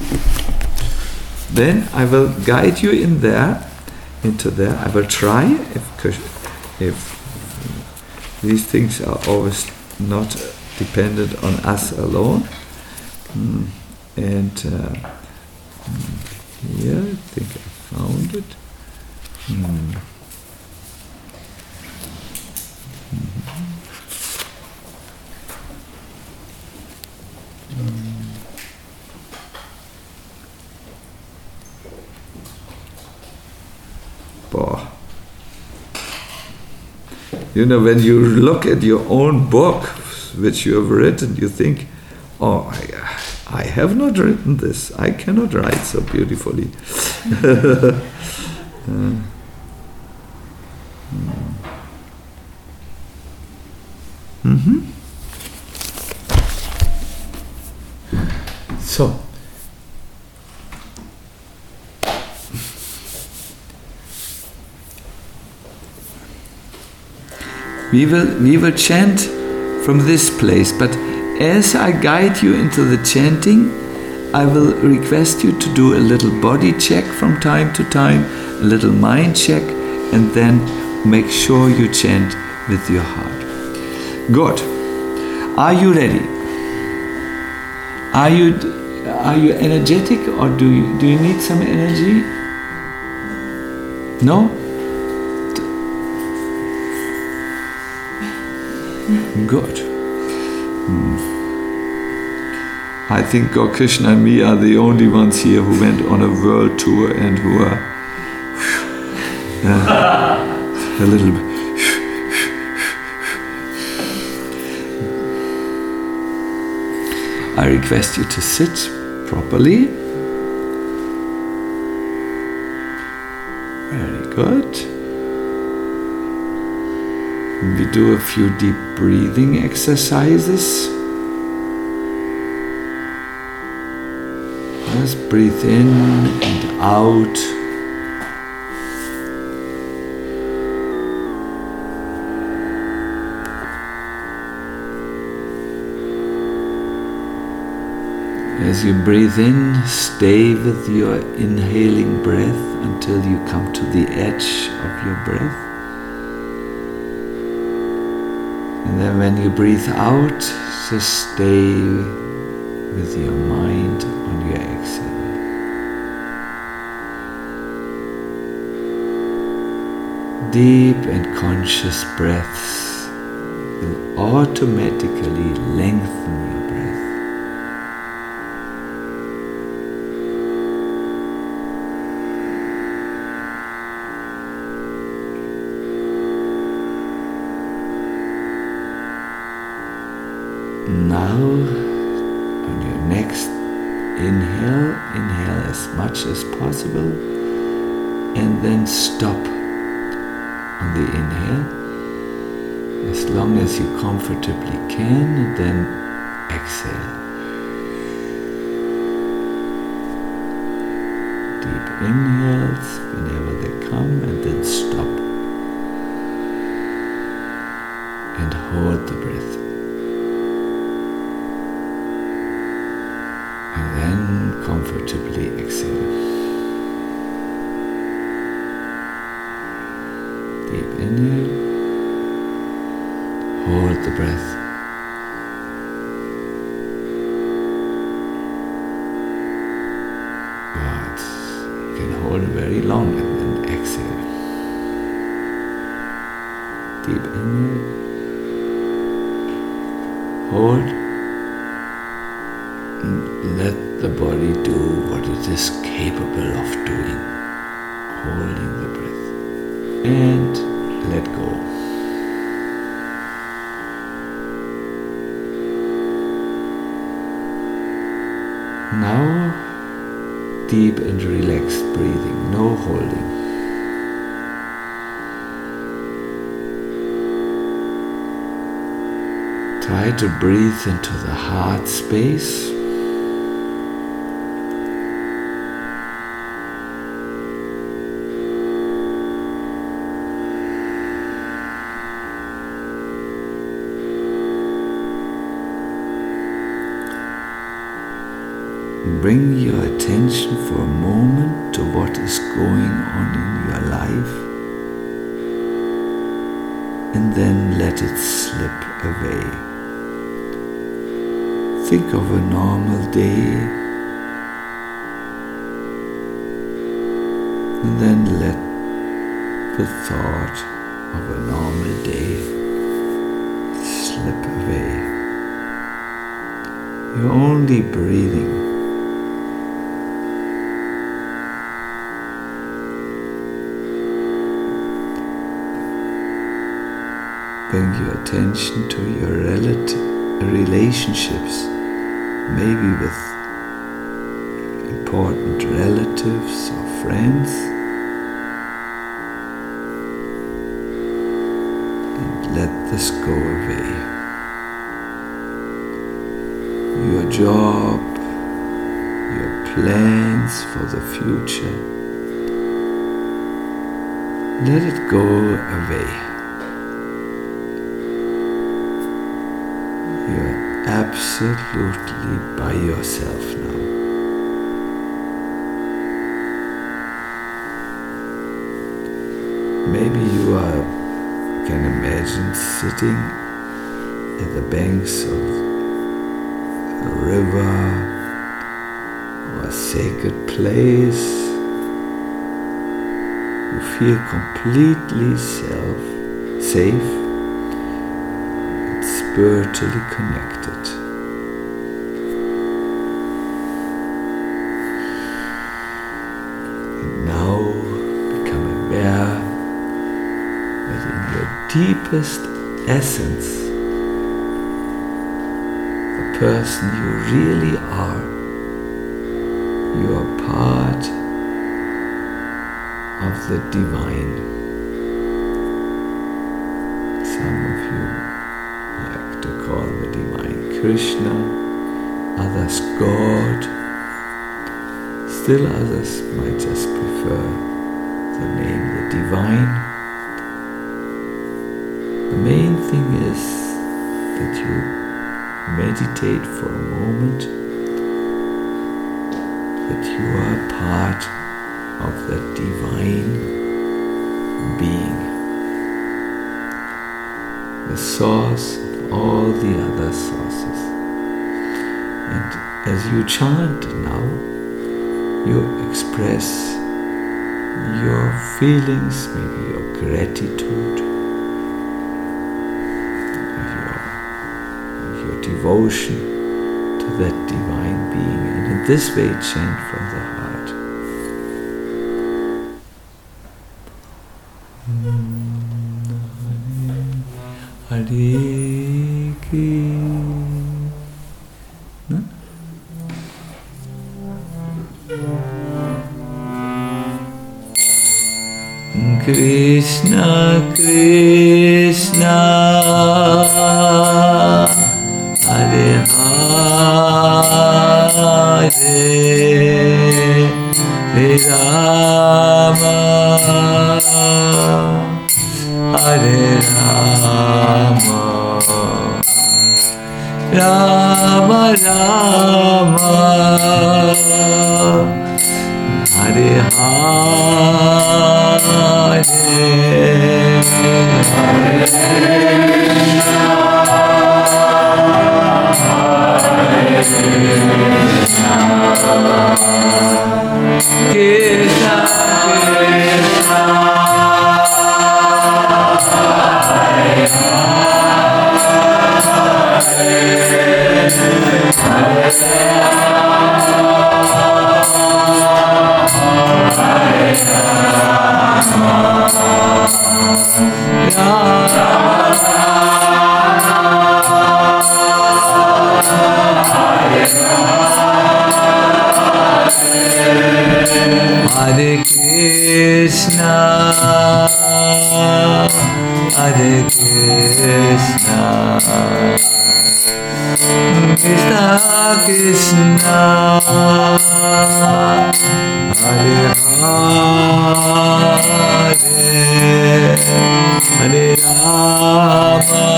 Then I will guide you into there. I will try if these things are always not dependent on us alone. And here, I think I found it. You know, when you look at your own book, which you have written, you think, oh, I have not written this. I cannot write so beautifully. So, we will chant from this place, but as I guide you into the chanting, I will request you to do a little body check from time to time, a little mind check, and then make sure you chant with your heart. Good. Are you ready? Are you energetic, or do you need some energy? No? Good. I think God, Krishna and me are the only ones here who went on a world tour and who are a little bit. I request you to sit properly. Very good. We do a few deep breathing exercises. Just breathe in and out. As you breathe in, stay with your inhaling breath until you come to the edge of your breath. And then when you breathe out, just stay with your mind on your exhale. Deep and conscious breaths will automatically lengthen your breath. Now, on your next inhale as much as possible, and then stop on the inhale as long as you comfortably can, and then exhale. Deep inhales whenever they come, and then stop. And hold the breath. And then comfortably exhale. Deep inhale. Hold the breath. But you can hold it very long and then exhale. Deep inhale. Hold. And let the body do what it is capable of doing. Holding the breath. And let go. Now, deep and relaxed breathing, no holding. Try to breathe into the heart space. Bring your attention for a moment to what is going on in your life, and then let it slip away. Think of a normal day, and then let the thought of a normal day slip away. You're only breathing. Bring your attention to your relationships, maybe with important relatives or friends, and let this go away. Your job, your plans for the future, let it go away. You're absolutely by yourself now. Maybe you can imagine sitting at the banks of a river or a sacred place. You feel completely safe, spiritually connected. And now become aware that in your deepest essence, the person you really are, you are part of the divine. Some of you to call the divine Krishna, others God, still others might just prefer the name the divine. The main thing is that you meditate for a moment, that you are part of the divine being, the source all the other sources. And as you chant now, you express your feelings, maybe your gratitude, your devotion to that divine being, and in this way chant from the heart. Hare Krishna Krishna Hare Hare Rama, Hare Rama, Rama Rama, Hare Hare Krishna, Hare Krishna, Krishna Krishna, Hare Hare, Hare Rama,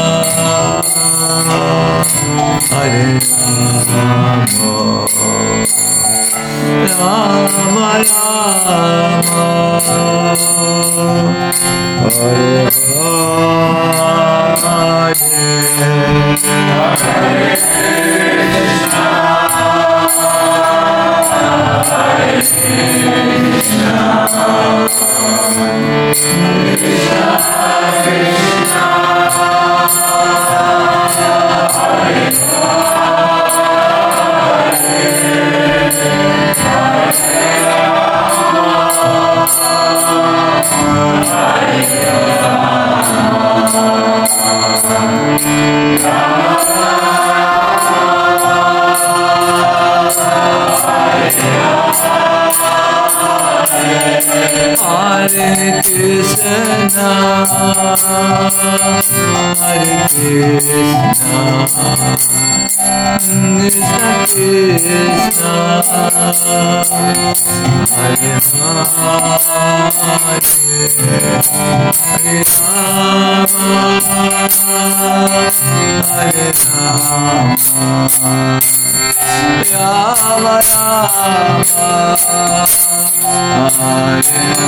Hare Rama, Rama Rama, Hare Hare Krishna, Hare Krishna, Krishna Krishna, Hare Hare, Hare Rama, Hare Rama, Rama Rama,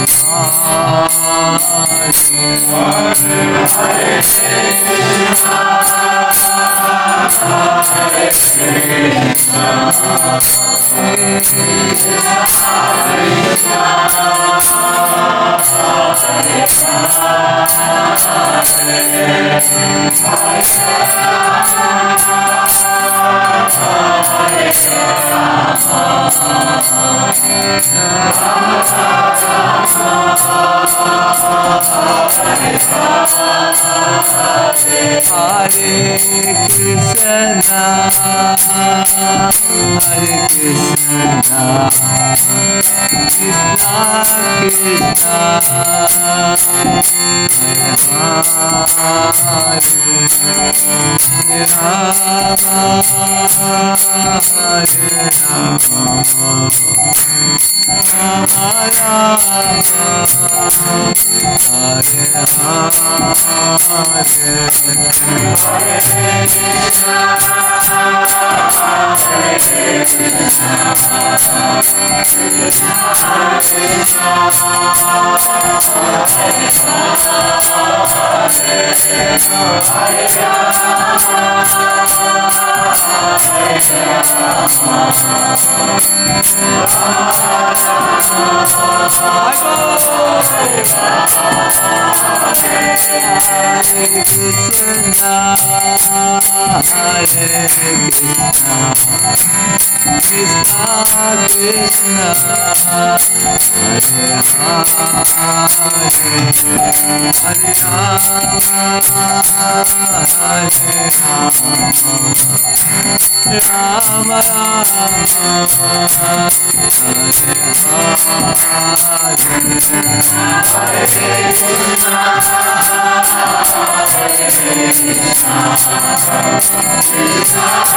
Hare Krishna, Hare Krishna, Krishna Krishna, Hare Rama, Hare Rama, Rama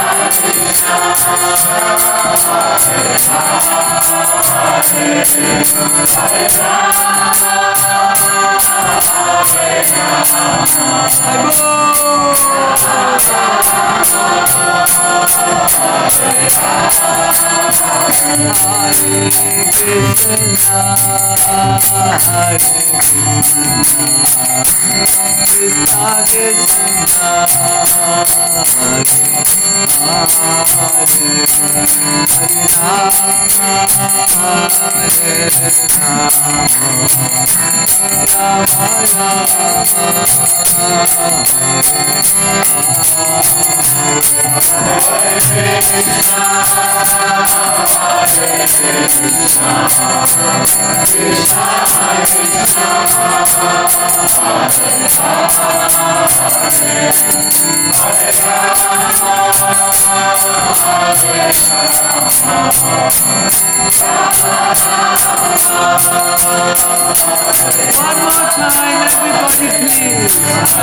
Hare One more time, everybody, please.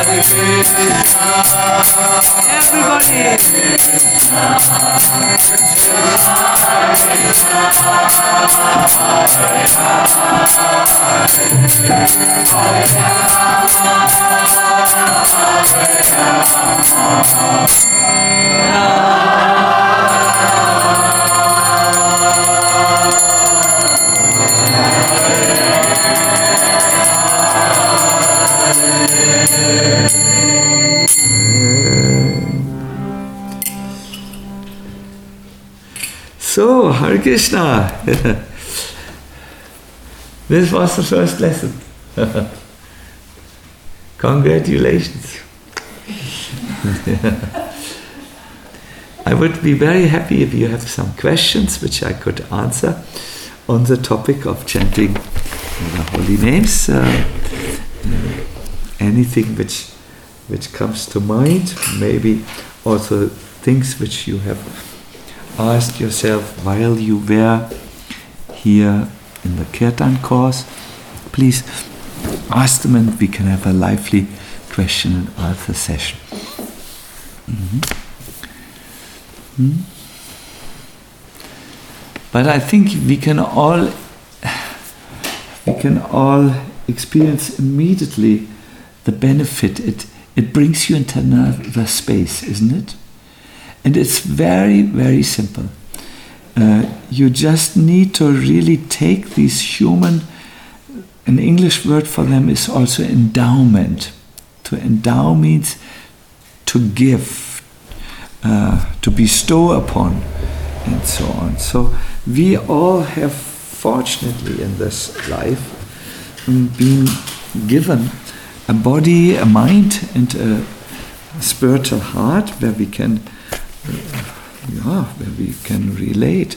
Everybody. So, Hare Krishna. This was the first lesson. Congratulations. I would be very happy if you have some questions which I could answer on the topic of chanting the holy names. Anything which comes to mind, maybe also things which you have asked yourself while you were here in the Kirtan course, please ask them and we can have a lively question and answer session. But I think we can all experience immediately the benefit. It brings you into another space, isn't it? And it's very, very simple. You just need to really take these human, an English word for them is also endowment. To endow means to give, to bestow upon, and so on. So we all have, fortunately in this life, been given a body, a mind, and a spiritual heart where we can relate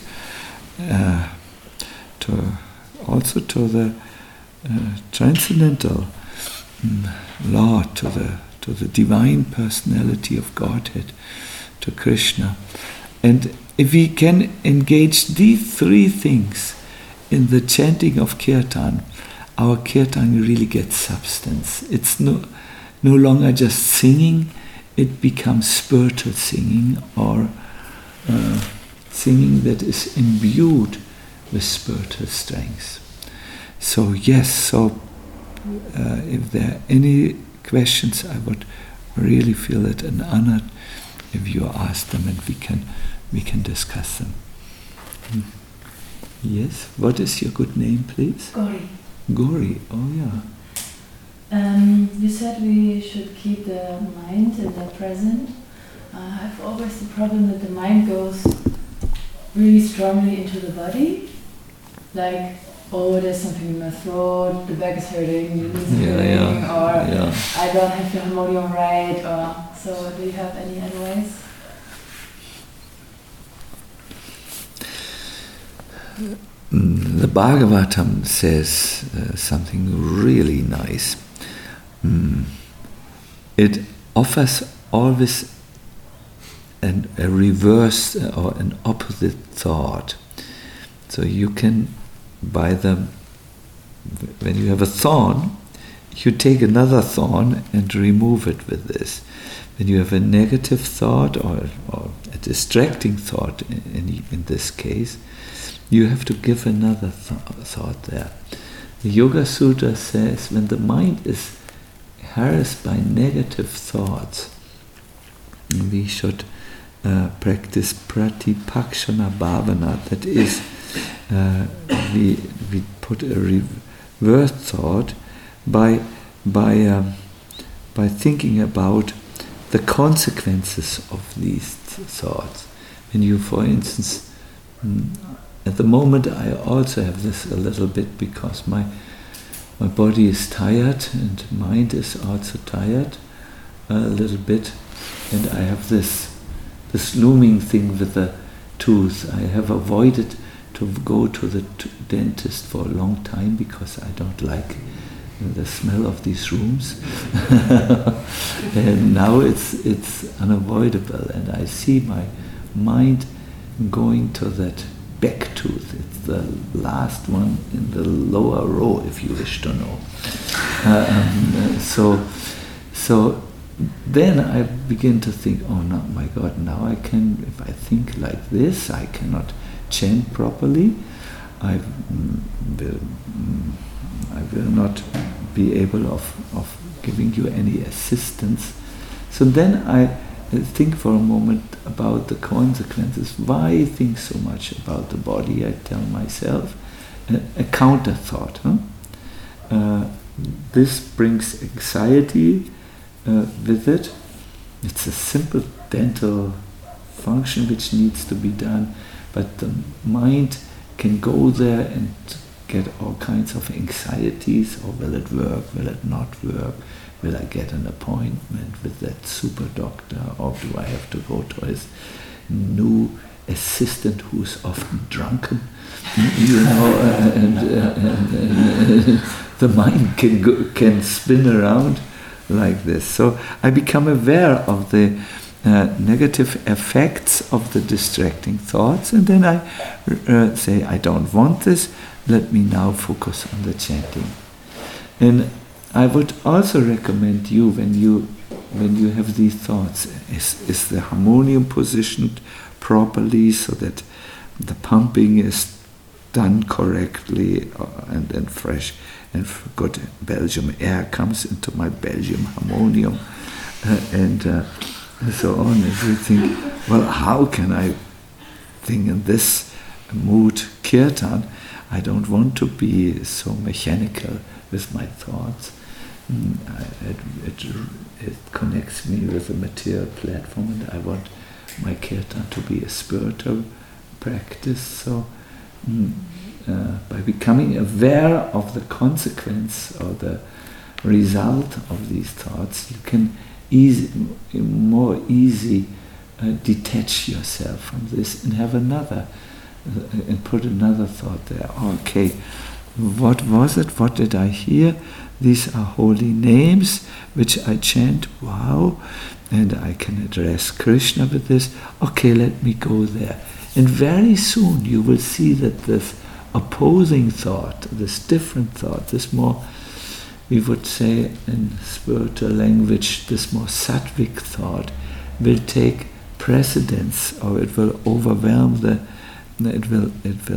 to the transcendental Lord, to the divine personality of Godhead, to Krishna. And if we can engage these three things in the chanting of Kirtan, our Kirtan really gets substance. It's no longer just singing, it becomes spiritual singing, or singing that is imbued with spiritual strength. So yes, if there are any questions, I would really feel it an honor if you ask them and we can discuss them. Yes, what is your good name, please? Gauri. Gauri, oh yeah. You said we should keep the mind in the present. I have always the problem that the mind goes really strongly into the body. Like, oh, there's something in my throat, the back is hurting, the knees hurting, or I don't have the harmonium right, or so. Do you have any advice? The Bhagavatam says something really nice. It offers always a reverse or an opposite thought. So you can, when you have a thorn, you take another thorn and remove it with this. When you have a negative thought or a distracting thought in this case, you have to give another thought there. The Yoga Sutra says when the mind is harassed by negative thoughts, we should practice pratipakshana bhavana. That is, we put a reverse thought by thinking about the consequences of these thoughts. When you, for instance, at the moment I also have this a little bit because my body is tired and mind is also tired a little bit, and I have this looming thing with the tooth. I have avoided to go to the dentist for a long time because I don't like the smell of these rooms. And now it's unavoidable, and I see my mind going to that back tooth. It's the last one in the lower row, if you wish to know. So then I begin to think, oh no, my God, now I can, if I think like this, I cannot chant properly. I will not be able of giving you any assistance. So then I think for a moment about the consequences. Why think so much about the body? I tell myself a counter thought. This brings anxiety with it. It's a simple dental function which needs to be done, but the mind can go there and get all kinds of anxieties. Or will it work? Will it not work? Will I get an appointment with that super doctor? Or do I have to go to his new assistant who's often drunken? And the mind can spin around like this. So I become aware of the negative effects of the distracting thoughts, and then I say, I don't want this. Let me now focus on the chanting. And I would also recommend you, when you have these thoughts, is the harmonium positioned properly so that the pumping is done correctly and fresh and good Belgium air comes into my Belgium harmonium and so on. And you think, well, how can I think in this mood kirtan? I don't want to be so mechanical with my thoughts. It connects me with the material platform, and I want my kirtan to be a spiritual practice. So by becoming aware of the consequence or the result of these thoughts, you can more easily detach yourself from this and have another and put another thought there. Okay, what was it? What did I hear? These are holy names which I chant. Wow, and I can address Krishna with this. Okay, let me go there. And very soon you will see that this opposing thought, this different thought, this more, we would say in spiritual language, this more sattvic thought will take precedence, or it will overwhelm it will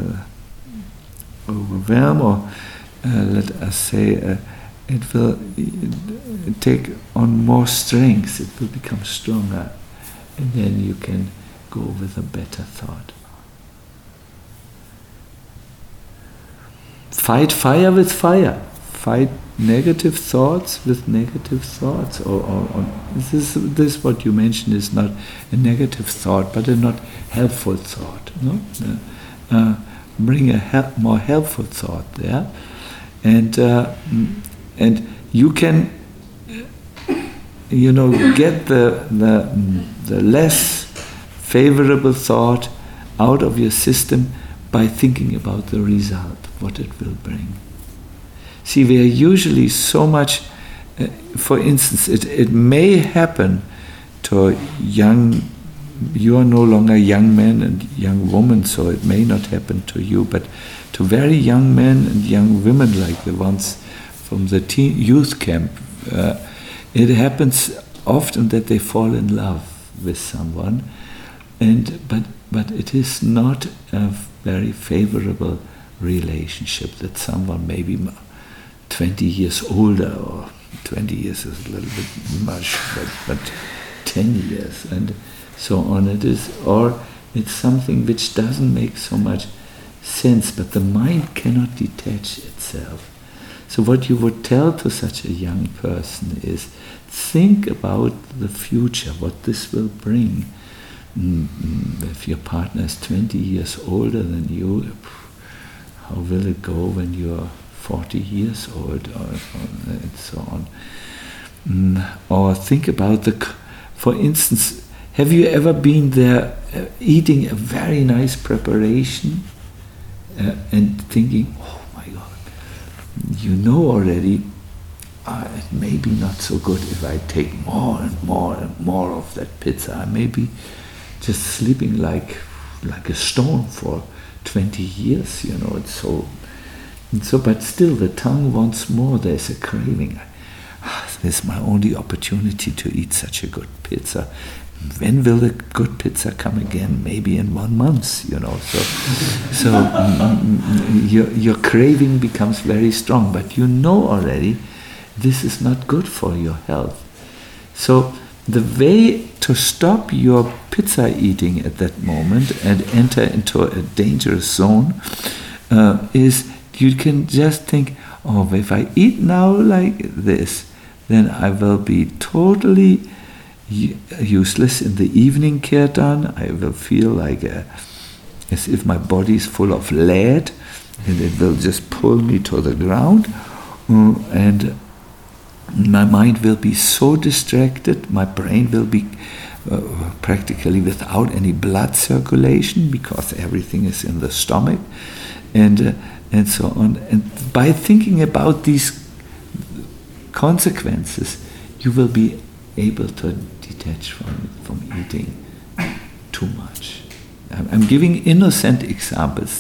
overwhelm, or let us say it will take on more strength. It will become stronger, and then you can go with a better thought. Fight fire with fire. Fight negative thoughts with negative thoughts. Or this what you mentioned is not a negative thought, but a not helpful thought. No? Bring a more helpful thought there, and you can, get the less favorable thought out of your system by thinking about the result, what it will bring. See, we are usually so much, for instance, it may happen to you are no longer young men and young women, so it may not happen to you, but to very young men and young women like the ones from the youth camp. It happens often that they fall in love with someone, but it is not a very favorable relationship. That someone maybe 20 years older, or 20 years is a little bit much, but 10 years and so on. It's something which doesn't make so much sense, but the mind cannot detach itself. So what you would tell to such a young person is, think about the future, what this will bring. If your partner is 20 years older than you, how will it go when you're 40 years old, and so on. Or think about for instance, have you ever been there eating a very nice preparation and thinking, oh my God, you know already, it may be not so good if I take more and more and more of that pizza. I may be just sleeping like a stone for 20 years, it's so, but still the tongue wants more. There's a craving. This is my only opportunity to eat such a good pizza. When will the good pizza come again? Maybe in 1 month, So your craving becomes very strong, but you know already this is not good for your health. So the way to stop your pizza eating at that moment and enter into a dangerous zone is you can just think, oh, if I eat now like this, then I will be totally useless in the evening kirtan. I will feel like as if my body is full of lead, and it will just pull me to the ground, and my mind will be so distracted, my brain will be practically without any blood circulation, because everything is in the stomach, and so on. And by thinking about these consequences, you will be able to detach from eating too much. I'm giving innocent examples.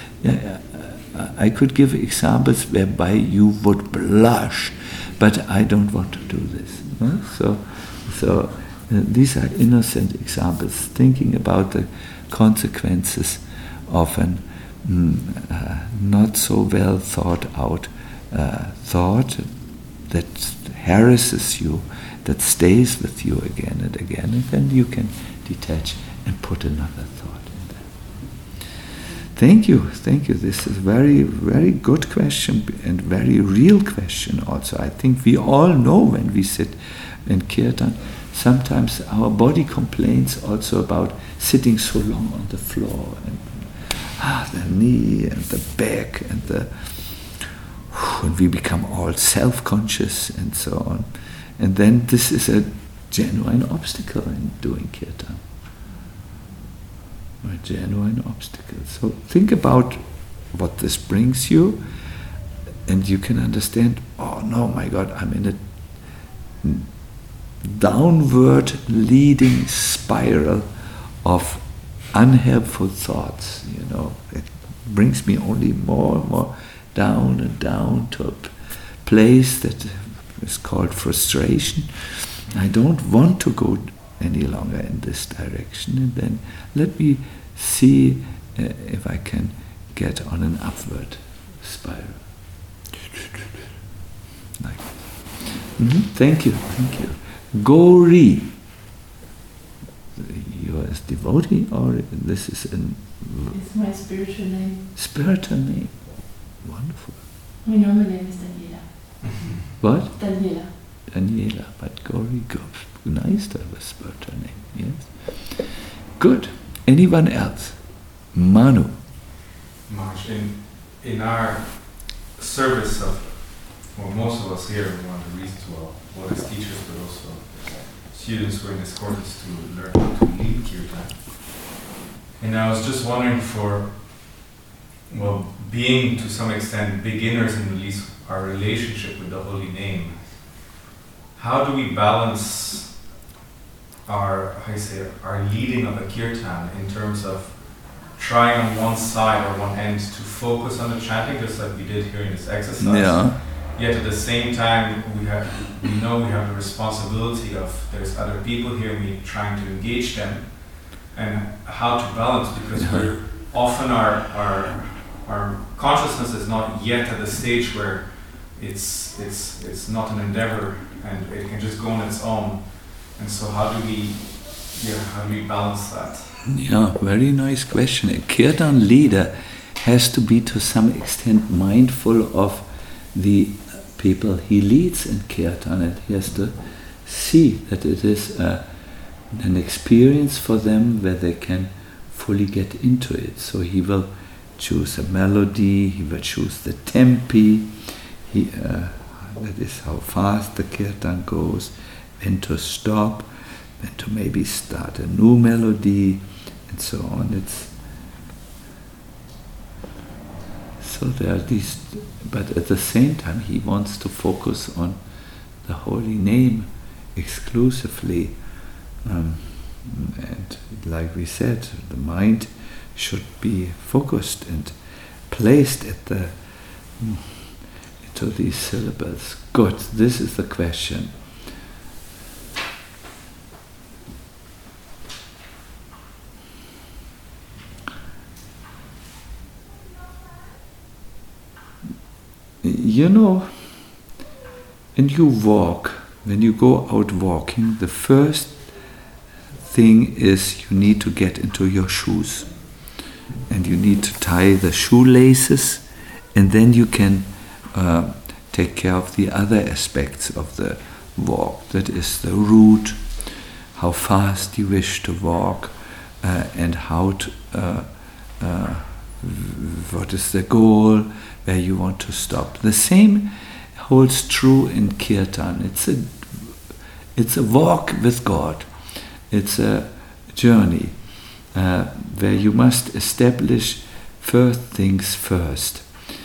I could give examples whereby you would blush, but I don't want to do this. So these are innocent examples, thinking about the consequences of an not so well thought out thought that harasses you, that stays with you again and again, and then you can detach and put another thought in there. Thank you. This is very, very good question, and very real question also. I think we all know when we sit in kirtan, sometimes our body complains also about sitting so long on the floor, and the knee and the back and we become all self-conscious and so on. And then this is a genuine obstacle in doing kirtan. A genuine obstacle. So think about what this brings you, and you can understand, oh no, my God, I'm in a downward leading spiral of unhelpful thoughts. It brings me only more and more down and down to a place that is called frustration. I don't want to go any longer in this direction, and then let me see if I can get on an upward spiral. Like Thank you. Gauri. You are a devotee, or this is an... It's my spiritual name. Spiritual name. Wonderful. My normal name is Daniela. What? Daniela. Daniela, but Gauri, nice to have a spiritual name, yes. Good. Anyone else? Manu. Marsh, in our service of, well, most of us here, we want to reason well as teachers, but also students who are in this course, is to learn how to lead kirtan. And I was just wondering being to some extent beginners in at least our relationship with the holy name, how do we balance our leading of a kirtan in terms of trying on one side or one end to focus on the chanting, just like we did here in this exercise, Yet at the same time, we know we have the responsibility of there's other people here, we trying to engage them, and how to balance, because we're often our consciousness is not yet at the stage where it's not an endeavor and it can just go on its own. And so how do we balance that? Yeah, very nice question. A kirtan leader has to be to some extent mindful of the people he leads in kirtan, and he has to see that it is an experience for them where they can fully get into it. So he will choose a melody, he will choose the tempi, that is how fast the kirtan goes, when to stop, when to maybe start a new melody, and so on. So there are these, but at the same time he wants to focus on the holy name exclusively. And like we said, the mind should be focused and placed into these syllables. Good, this is the question. You know, when you walk, when you go out walking, the first thing is you need to get into your shoes. And you need to tie the shoelaces, and then you can take care of the other aspects of the walk. That is the route, how fast you wish to walk, and how to, what is the goal, where you want to stop. The same holds true in kirtan. It's a walk with God. It's a journey where you must establish first things first.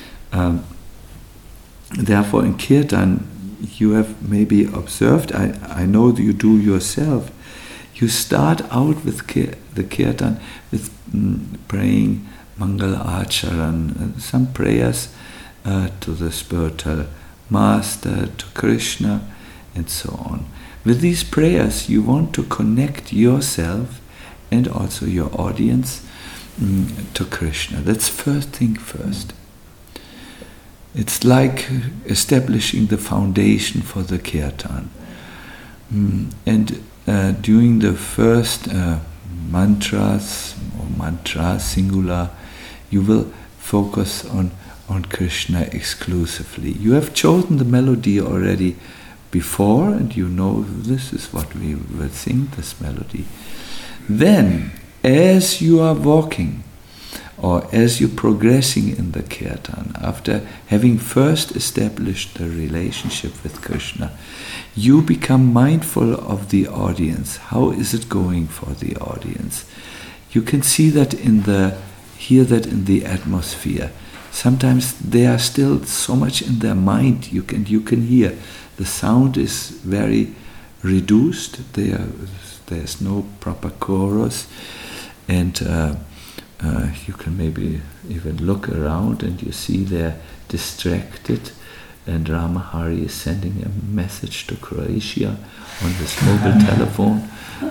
Therefore, in kirtan, you have maybe observed, I know you do yourself, you start out with the kirtan with praying Mangal Acharan, some prayers to the spiritual master, to Krishna, and so on. With these prayers, you want to connect yourself and also your audience to Krishna. That's first thing first. It's like establishing the foundation for the kirtan. And during the first mantras, or mantra singular, you will focus on Krishna exclusively. You have chosen the melody already before, and you know this is what we will sing, this melody. Then, as you are walking, or as you're progressing in the kirtan, after having first established the relationship with Krishna, you become mindful of the audience. How is it going for the audience? You can see that hear that in the atmosphere. Sometimes they are still so much in their mind. You can hear the sound is very reduced. There's no proper chorus, and you can maybe even look around and you see they're distracted, and Ramahari is sending a message to Croatia on his mobile telephone.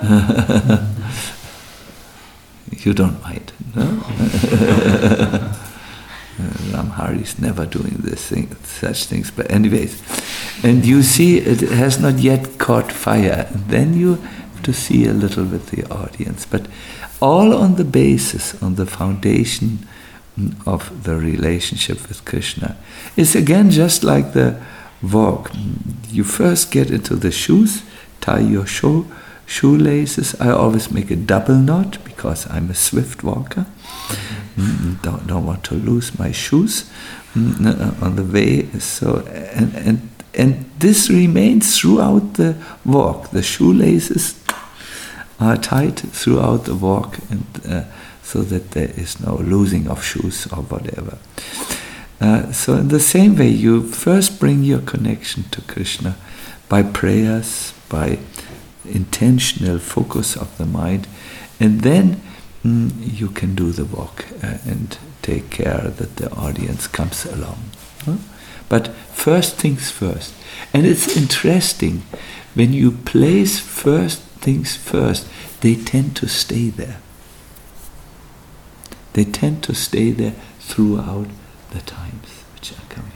You don't mind, no? Ramahari is never doing such things, but anyways. And you see it has not yet caught fire. And then you have to see a little with the audience. But all on the basis, on the foundation of the relationship with Krishna. It's again just like the walk. You first get into the shoes, tie your shoelaces. I always make a double knot because I'm a swift walker. Don't want to lose my shoes on the way. So and this remains throughout the walk. The shoelaces are tied throughout the walk, and so that there is no losing of shoes or whatever. So in the same way, you first bring your connection to Krishna by prayers, by intentional focus of the mind, and then you can do the walk and take care that the audience comes along. But first things first. And it's interesting, when you place first things first, they tend to stay there. They tend to stay there throughout the times which are coming.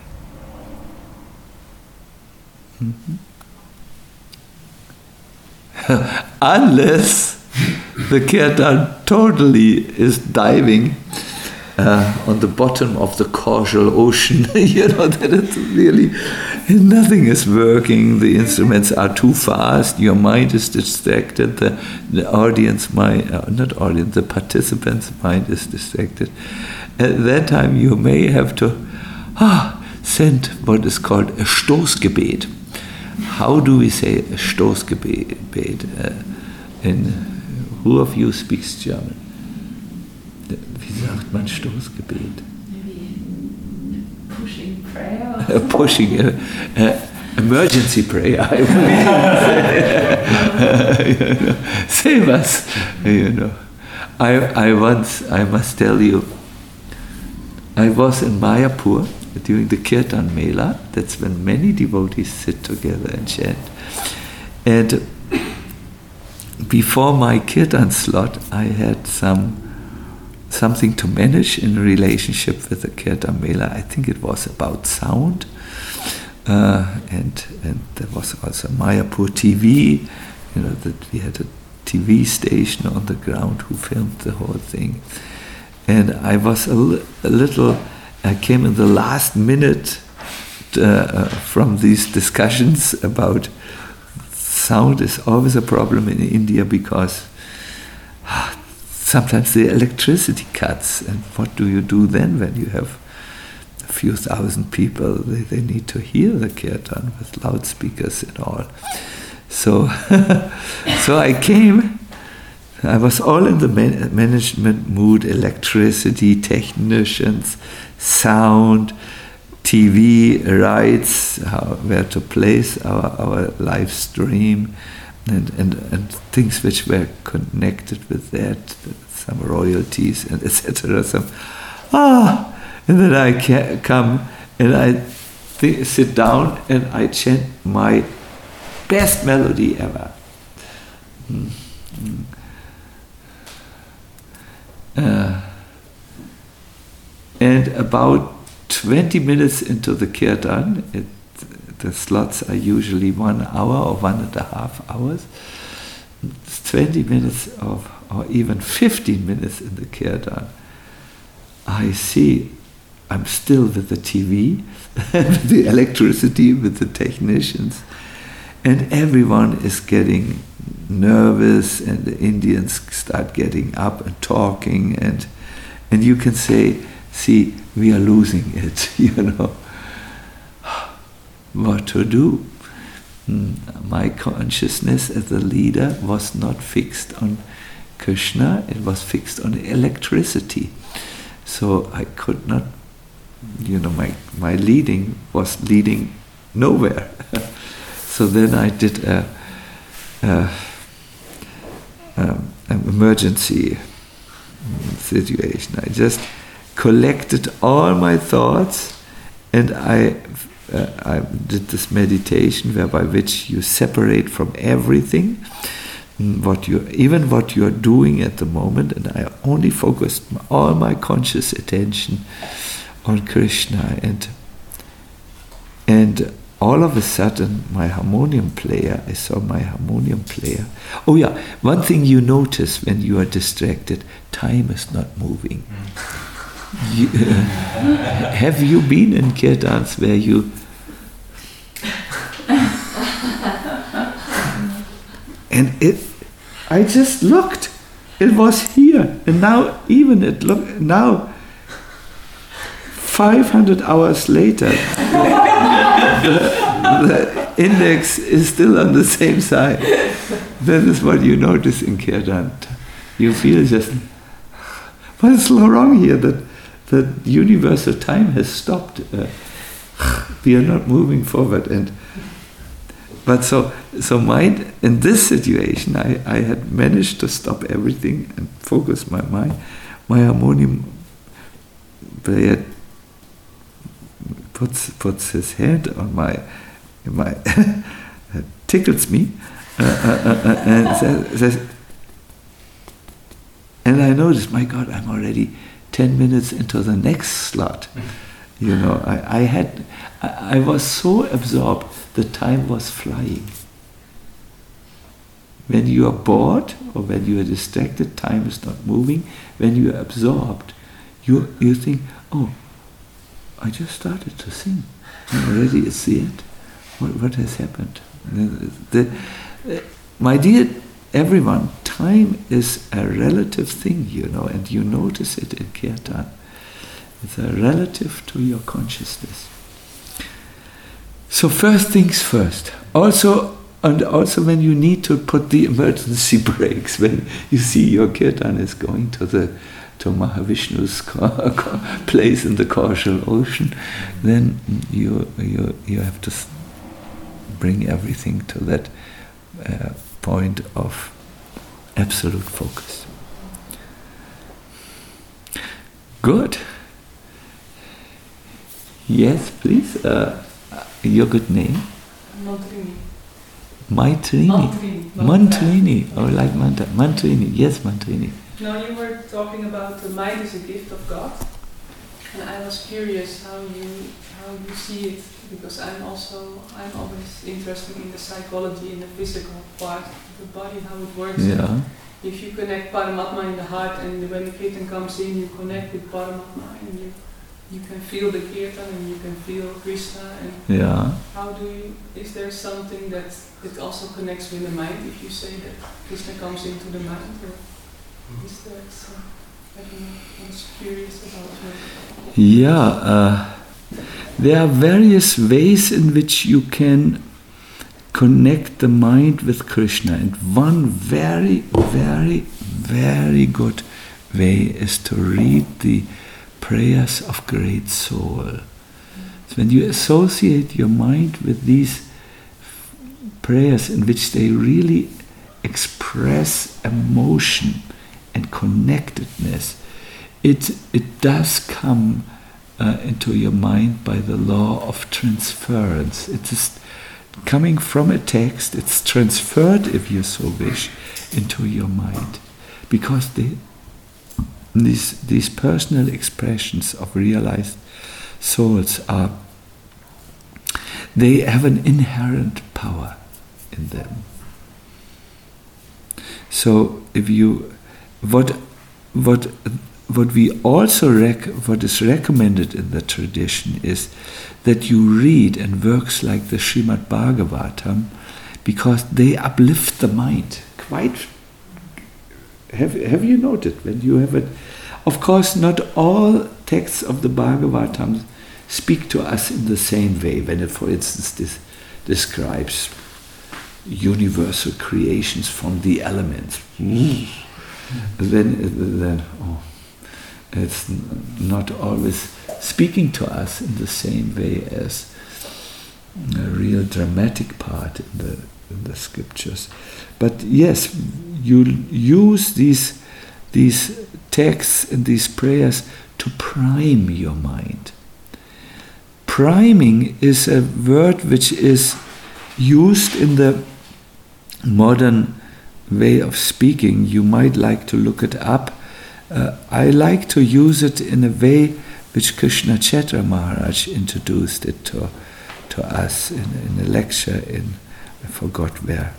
Unless the kirtan totally is diving on the bottom of the causal ocean, that it's really, nothing is working, the instruments are too fast, your mind is distracted, the participant's mind is distracted. At that time you may have to send what is called a Stoßgebet. How do we say a Stoßgebet? Who of you speaks German? Wie sagt man Stoßgebet? Maybe pushing prayer. Pushing, emergency prayer. Save us, I must tell you, I was in Mayapur during the Kirtan Mela. That's when many devotees sit together and chant. And before my Kirtan slot, I had something to manage in relationship with the Kirtan Mela. I think it was about sound. And there was also Mayapur TV, that we had a TV station on the ground who filmed the whole thing. And I was I came in the last minute from these discussions about sound is always a problem in India because sometimes the electricity cuts, and what do you do then when you have a few thousand people? They need to hear the kirtan with loudspeakers and all. So I came. I was all in the management mood: electricity, technicians, sound, TV rights, where to place our live stream, and things which were connected with that, some royalties and etc. And then I come and I sit down and I chant my best melody ever. And about 20 minutes into the kirtan, the slots are usually 1 hour or 1.5 hours. It's 20 minutes or even 15 minutes in the kirtan. I see I'm still with the TV, with the electricity, with the technicians, and everyone is getting nervous, and the Indians start getting up and talking, and you can say, see, we are losing it, What to do? My consciousness as a leader was not fixed on Krishna, it was fixed on electricity. So I could not, my leading was leading nowhere. So then I did an emergency situation. I just collected all my thoughts, and I did this meditation whereby which you separate from everything, what you're doing at the moment, and I only focused all my conscious attention on Krishna, and all of a sudden I saw my harmonium player. Oh yeah, one thing you notice when you are distracted, time is not moving. Have you been in kirtans where you I just looked, it was here, and now 500 hours later the index is still on the same side. That is what you notice in kirtan. You feel just, what is wrong here? That universal time has stopped. We are not moving forward. But mind, in this situation, I had managed to stop everything and focus my mind. My harmonium player puts his hand on my tickles me, and says, and I noticed, my God, I'm already 10 minutes into the next slot. You know, I was so absorbed, the time was flying. When you are bored or when you are distracted, time is not moving. When you are absorbed, you think, oh, I just started to sing. Already it's the end. What has happened? My dear everyone, time is a relative thing, you know, and you notice it in Kirtan. It's a relative to your consciousness. So first things first. Also when you need to put the emergency brakes, when you see your Kirtan is going to Mahavishnu's place in the causal ocean, then you have to bring everything to that point of absolute focus. Good. Yes, please. Your good name? Mantrini. Oh, like Mantrini. Yes, Mantrini. Now you were talking about the mind is a gift of God, and I was curious how you see it, because I'm always interested in the psychology and the physical part of the body, how it works. Yeah. If you connect Paramatma in the heart, and when the Kirtan comes in, you connect with Paramatma, and you can feel the Kirtan and you can feel Krishna. And yeah. Is there something that it also connects with the mind, if you say that Krishna comes into the mind? Or is there some, I was curious about that. Yeah, there are various ways in which you can connect the mind with Krishna, and one very, very, very good way is to read the prayers of Great Soul. So when you associate your mind with these prayers in which they really express emotion and connectedness, it does come into your mind by the law of transference. It is coming from a text, it's transferred, if you so wish, into your mind. Because these personal expressions of realized souls they have an inherent power in them. So if you what we also what is recommended in the tradition is that you read and works like the Srimad Bhagavatam, because they uplift the mind. Quite. Have you noted when you have it? Of course, not all texts of the Bhagavatam speak to us in the same way. When it, for instance, this describes universal creations from the elements, then it's not always speaking to us in the same way as a real dramatic part in the scriptures. But yes, you use these texts and these prayers to prime your mind. Priming is a word which is used in the modern way of speaking. You might like to look it up. I like to use it in a way which Krishna Chaitra Maharaj introduced it to us in a lecture I forgot where.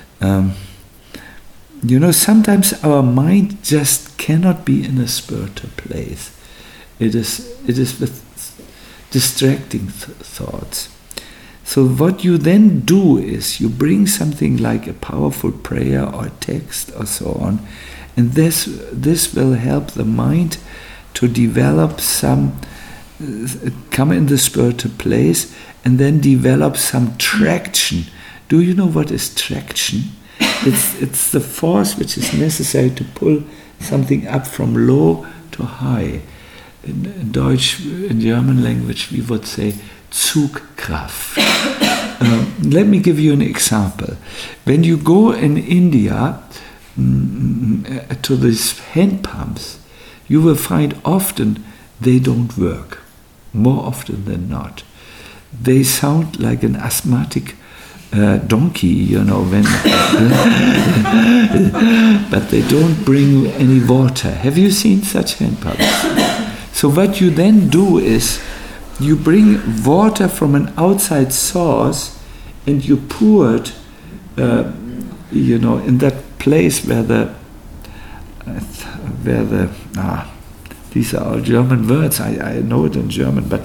Sometimes our mind just cannot be in a spiritual place. It is with distracting thoughts. So what you then do is you bring something like a powerful prayer or text or so on, and this will help the mind to develop come in the spiritual place, and then develop some traction. Do you know what is traction? It's the force which is necessary to pull something up from low to high. In German language we would say Zugkraft. Let me give you an example. When you go in India to these hand pumps, you will find often they don't work. more often than not. They sound like an asthmatic donkey, when but they don't bring any water. Have you seen such hand pumps? So what you then do is you bring water from an outside source and you pour it, in that place where these are all German words. I know it in German, but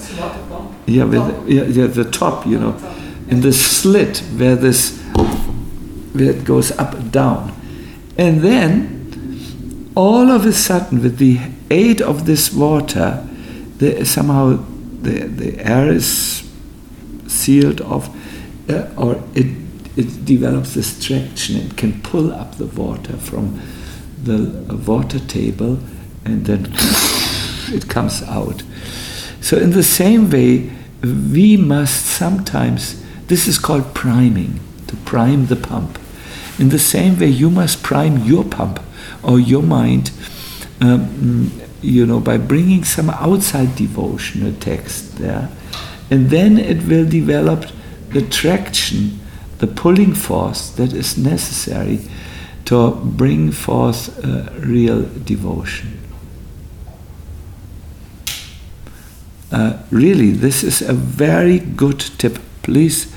the top, in the slit where it goes up and down, and then all of a sudden, with the aid of this water, somehow the air is sealed off, or it develops this traction and can pull up the water from the water table, and then it comes out. So in the same way, we must sometimes, this is called priming, to prime the pump. In the same way, you must prime your pump or your mind, by bringing some outside devotional text there, and then it will develop the traction, the pulling force that is necessary to bring forth real devotion. Really, this is a very good tip. Please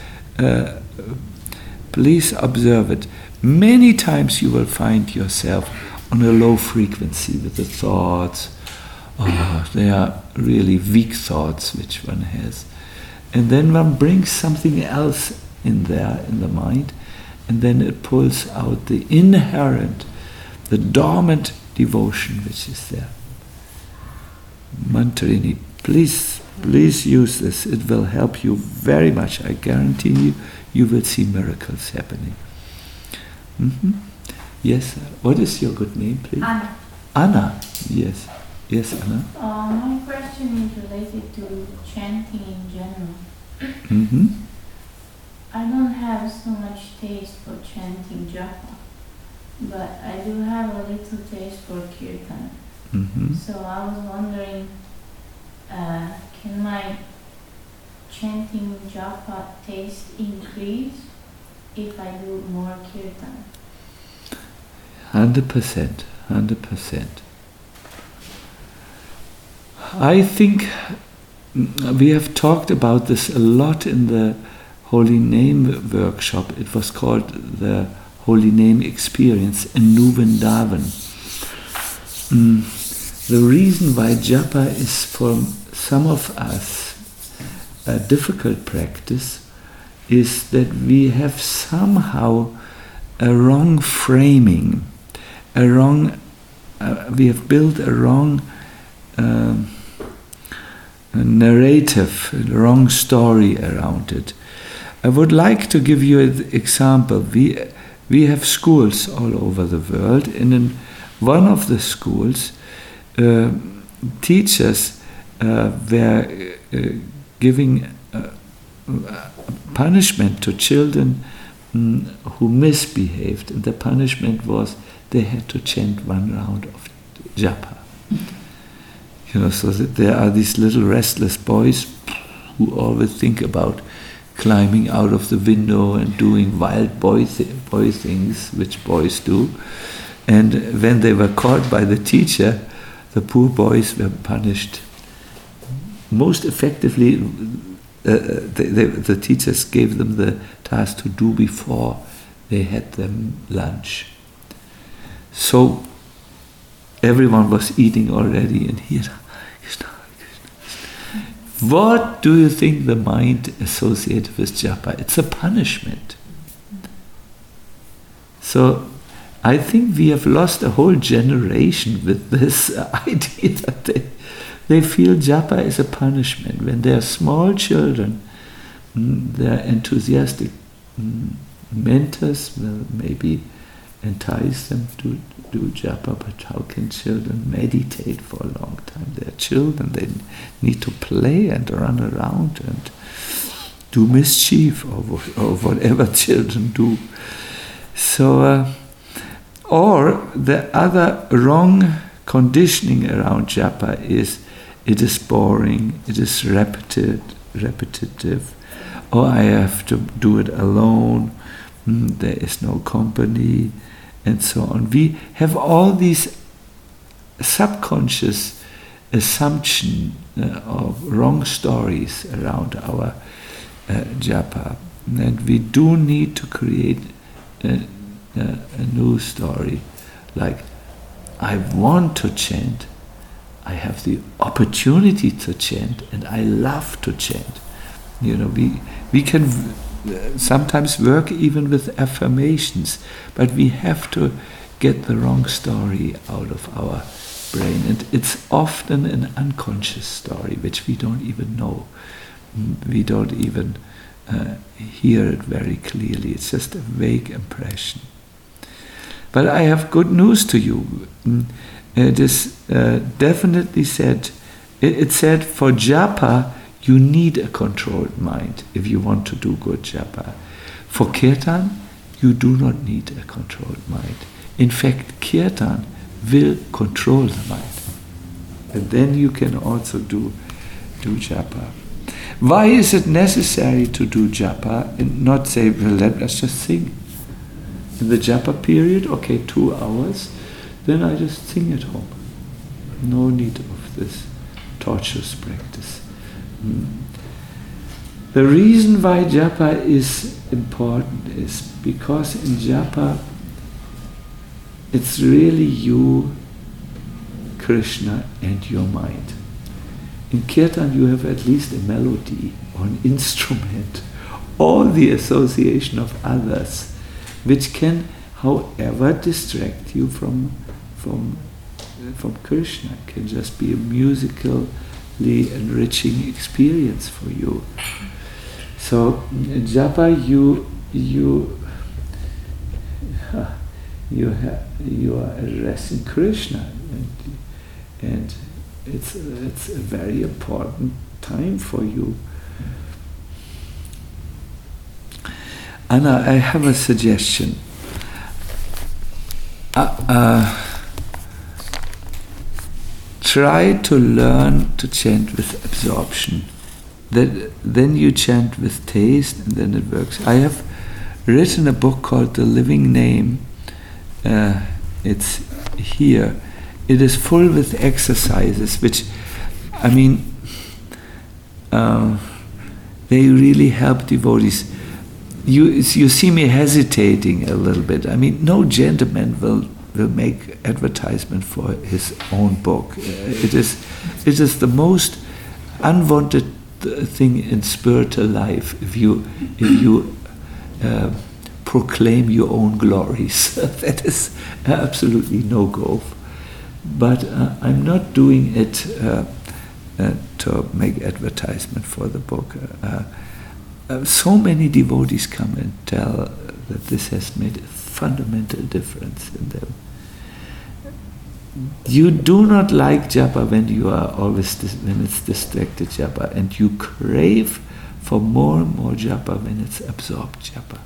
observe it. Many times you will find yourself on a low frequency with the thoughts. They are really weak thoughts which one has. And then one brings something else in there in the mind, and then it pulls out the inherent, the dormant devotion which is there. Mantarini, please use this. It will help you very much. I guarantee you, you will see miracles happening. Mm-hmm. Yes. What is your good name, please? Anna. Anna. Yes. Yes, Anna. My question is related to chanting in general. Mm-hmm. I don't have so much taste for chanting japa, but I do have a little taste for kirtan. Mm-hmm. So I was wondering, can my chanting japa taste increase if I do more kirtan? 100%. I think we have talked about this a lot in the Holy Name workshop. It was called the Holy Name Experience in New Vrindavan. The reason why japa is for some of us a difficult practice is that we have somehow a wrong framing, we have built a wrong narrative, a wrong story around it. I would like to give you an example. We have schools all over the world, and in one of the schools, teachers were giving punishment to children who misbehaved, and the punishment was they had to chant one round of japa. So that there are these little restless boys who always think about climbing out of the window and doing wild boy things, which boys do. And when they were caught by the teacher, the poor boys were punished. Most effectively, the teachers gave them the task to do before they had them lunch. So everyone was eating already, and here, Krishna. What do you think the mind associated with japa? It's a punishment. So I think we have lost a whole generation with this idea that they feel japa is a punishment. When they are small children, their enthusiastic mentors will maybe entice them to do japa, but how can children meditate for a long time? They are children, they need to play and run around and do mischief or whatever children do. So, or the other wrong conditioning around japa is it is boring, it is repetitive, or I have to do it alone, there is no company, and so on. We have all these subconscious assumption of wrong stories around our japa, and we do need to create a new story, like I want to chant, I have the opportunity to chant, and I love to chant. You know, we can sometimes work even with affirmations, but we have to get the wrong story out of our brain, and it's often an unconscious story which we don't even know. We don't even hear it very clearly. It's just a vague impression. But I have good news to you. It is definitely said, it said for japa, you need a controlled mind if you want to do good japa. For kirtan, you do not need a controlled mind. In fact, kirtan will control the mind. And then you can also do japa. Why is it necessary to do japa and not say, well, let's just sing? In the japa period, okay, 2 hours, then I just sing at home. No need of this torturous practice. The reason why japa is important is because in japa it's really you, Krishna, and your mind. In kirtan you have at least a melody or an instrument, or the association of others, which can, however, distract you from Krishna. It can just be a musically enriching experience for you. So in japa you are addressing Krishna, and it's a very important time for you. Anna, I have a suggestion. Try to learn to chant with absorption. Then you chant with taste, and then it works. I have written a book called The Living Name. It's here. It is full with exercises, which, I mean, they really help devotees. You see me hesitating a little bit. I mean, no gentleman will make advertisement for his own book. It is the most unwanted thing in spiritual life if you proclaim your own glories. That is absolutely no go. But I'm not doing it to make advertisement for the book. So many devotees come and tell that this has made a fundamental difference in them. You do not like japa when you are always when it's distracted japa, and you crave for more and more japa when it's absorbed japa.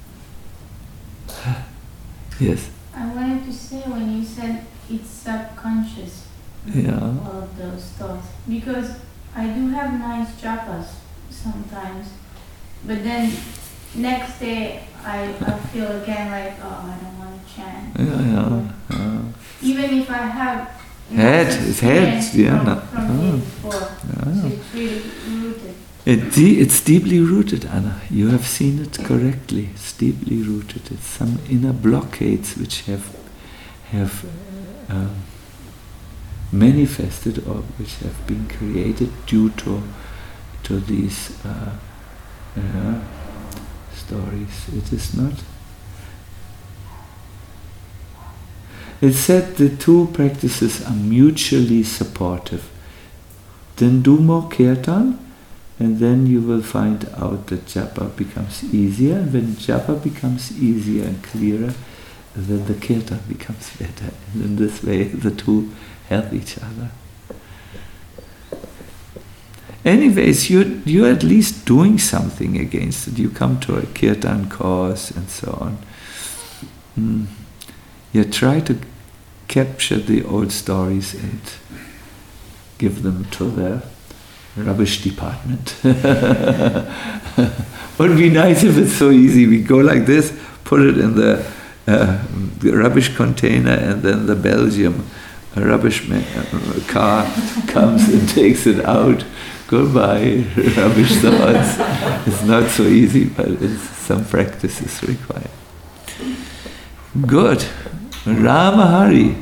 Yes. I wanted to say when you said it's subconscious, all of those thoughts, because I do have nice japas sometimes, but then next day I feel again like, oh, I don't want to chant. Even if I have experience from it before, so it's really rooted. It's deeply rooted, Anna. You have seen it correctly. It's deeply rooted. It's some inner blockades which have manifested or which have been created due to these stories. It is not. It's said the two practices are mutually supportive. Then do more kirtan, and then you will find out that japa becomes easier. And when japa becomes easier and clearer, then the kirtan becomes better. And in this way, the two help each other. Anyways, you're at least doing something against it. You come to a kirtan course and so on. You try to capture the old stories give them to the rubbish department. Would be nice if it's so easy. We go like this, put it in the rubbish container, and then the Belgium rubbish car comes and takes it out. Goodbye, rubbish thoughts. It's not so easy, but some practice is required. Good. Rama Hari.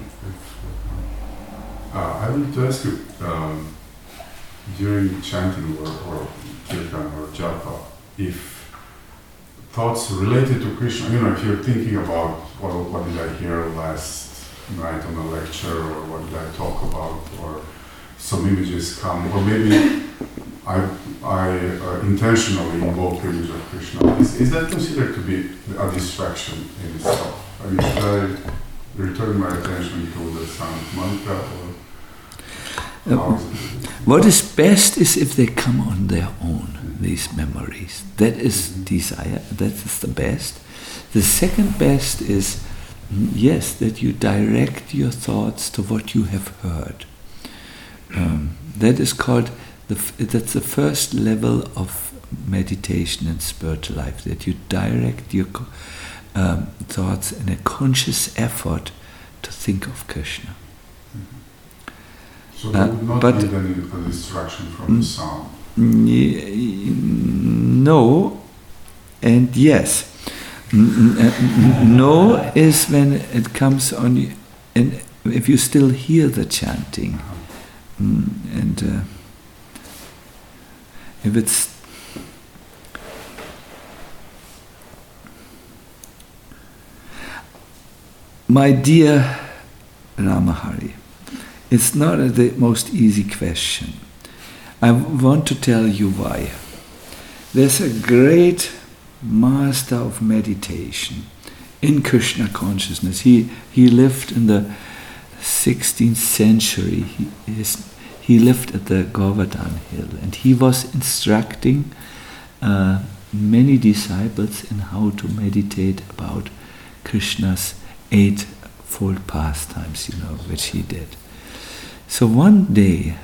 I would like to ask you, during chanting or kirtan or japa, if thoughts related to Krishna, if you're thinking about what did I hear last night on a lecture, or what did I talk about, or some images come, or maybe I intentionally invoke the image of Krishna. Is that considered to be a distraction in itself? I mean, should I return my attention to the sound mantra, or how is it? What is best is if they come on their own, these memories. That is desire, that is the best. The second best is, yes, that you direct your thoughts to what you have heard. That is called, that's the first level of meditation in spiritual life, that you direct your thoughts in a conscious effort to think of Krishna. So there would not be then a distraction from the sound? No, and yes. No is when it comes on you, and if you still hear the chanting, and if it's my dear Ramahari, it's not the most easy question. I want to tell you why. There's a great master of meditation in Krishna consciousness. He lived in the 16th century. He lived at the Govardhan Hill, and he was instructing many disciples in how to meditate about Krishna's eightfold pastimes, which he did. So one day,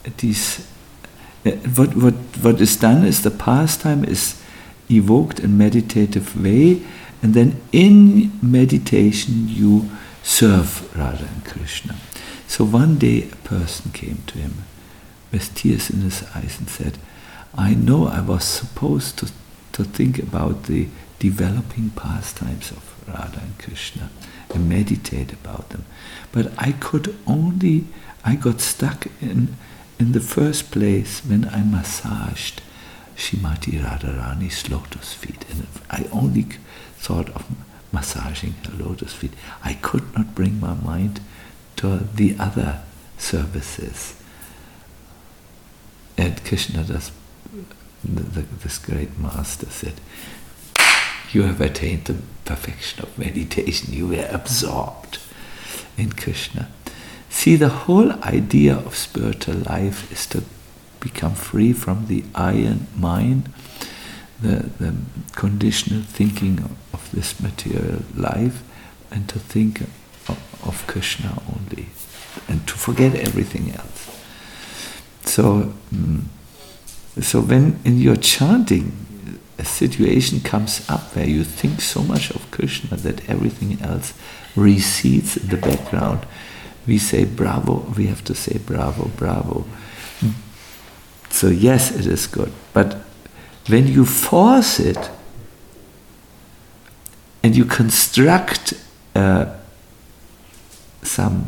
what is done is the pastime is evoked in meditative way, and then in meditation you serve Radha and Krishna. So one day a person came to him with tears in his eyes and said, I know I was supposed to think about the developing pastimes of Radha and Krishna and meditate about them, but I got stuck in the first place when I massaged Srimati Radharani's lotus feet, and I only thought of massaging her lotus feet. I could not bring my mind to the other services. And Krishnadas, this great master, said, you have attained the perfection of meditation. You were absorbed in Krishna. See, the whole idea of spiritual life is to become free from the I and mine, the conditional thinking of this material life, and to think of Krishna only, and to forget everything else. So when in your chanting a situation comes up where you think so much of Krishna that everything else recedes in the background, we say bravo, we have to say bravo, bravo. So yes, it is good. But when you force it and you construct some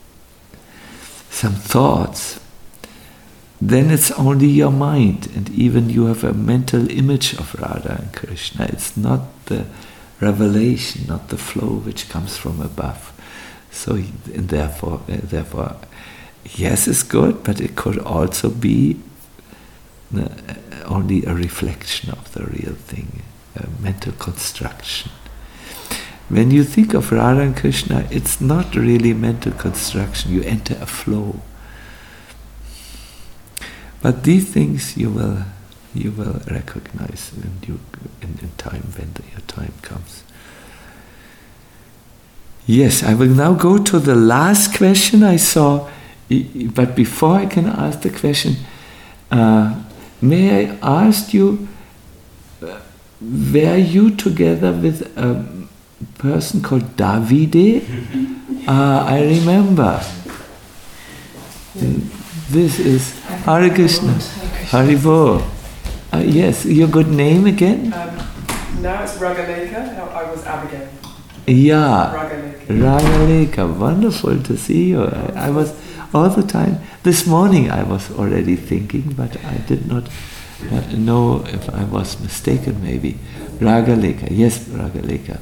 thoughts, then it's only your mind, and even you have a mental image of Radha and Krishna. It's not the revelation, not the flow which comes from above. So, and therefore, yes, it's good, but it could also be only a reflection of the real thing, a mental construction. When you think of Radha and Krishna, it's not really mental construction. You enter a flow. But these things you will recognize in time, when your time comes. Yes, I will now go to the last question I saw but before I can ask the question, may I ask you, were you together with a person called Davide? I remember. This is Hare Krishna. Haribo. Yes, your good name again? Now it's Ragaleka. I was Abigail. Yeah, Ragaleka. Ragaleka. Wonderful to see you. I was all the time. This morning I was already thinking, but I did not know if I was mistaken maybe. Ragaleka. Yes, Ragaleka.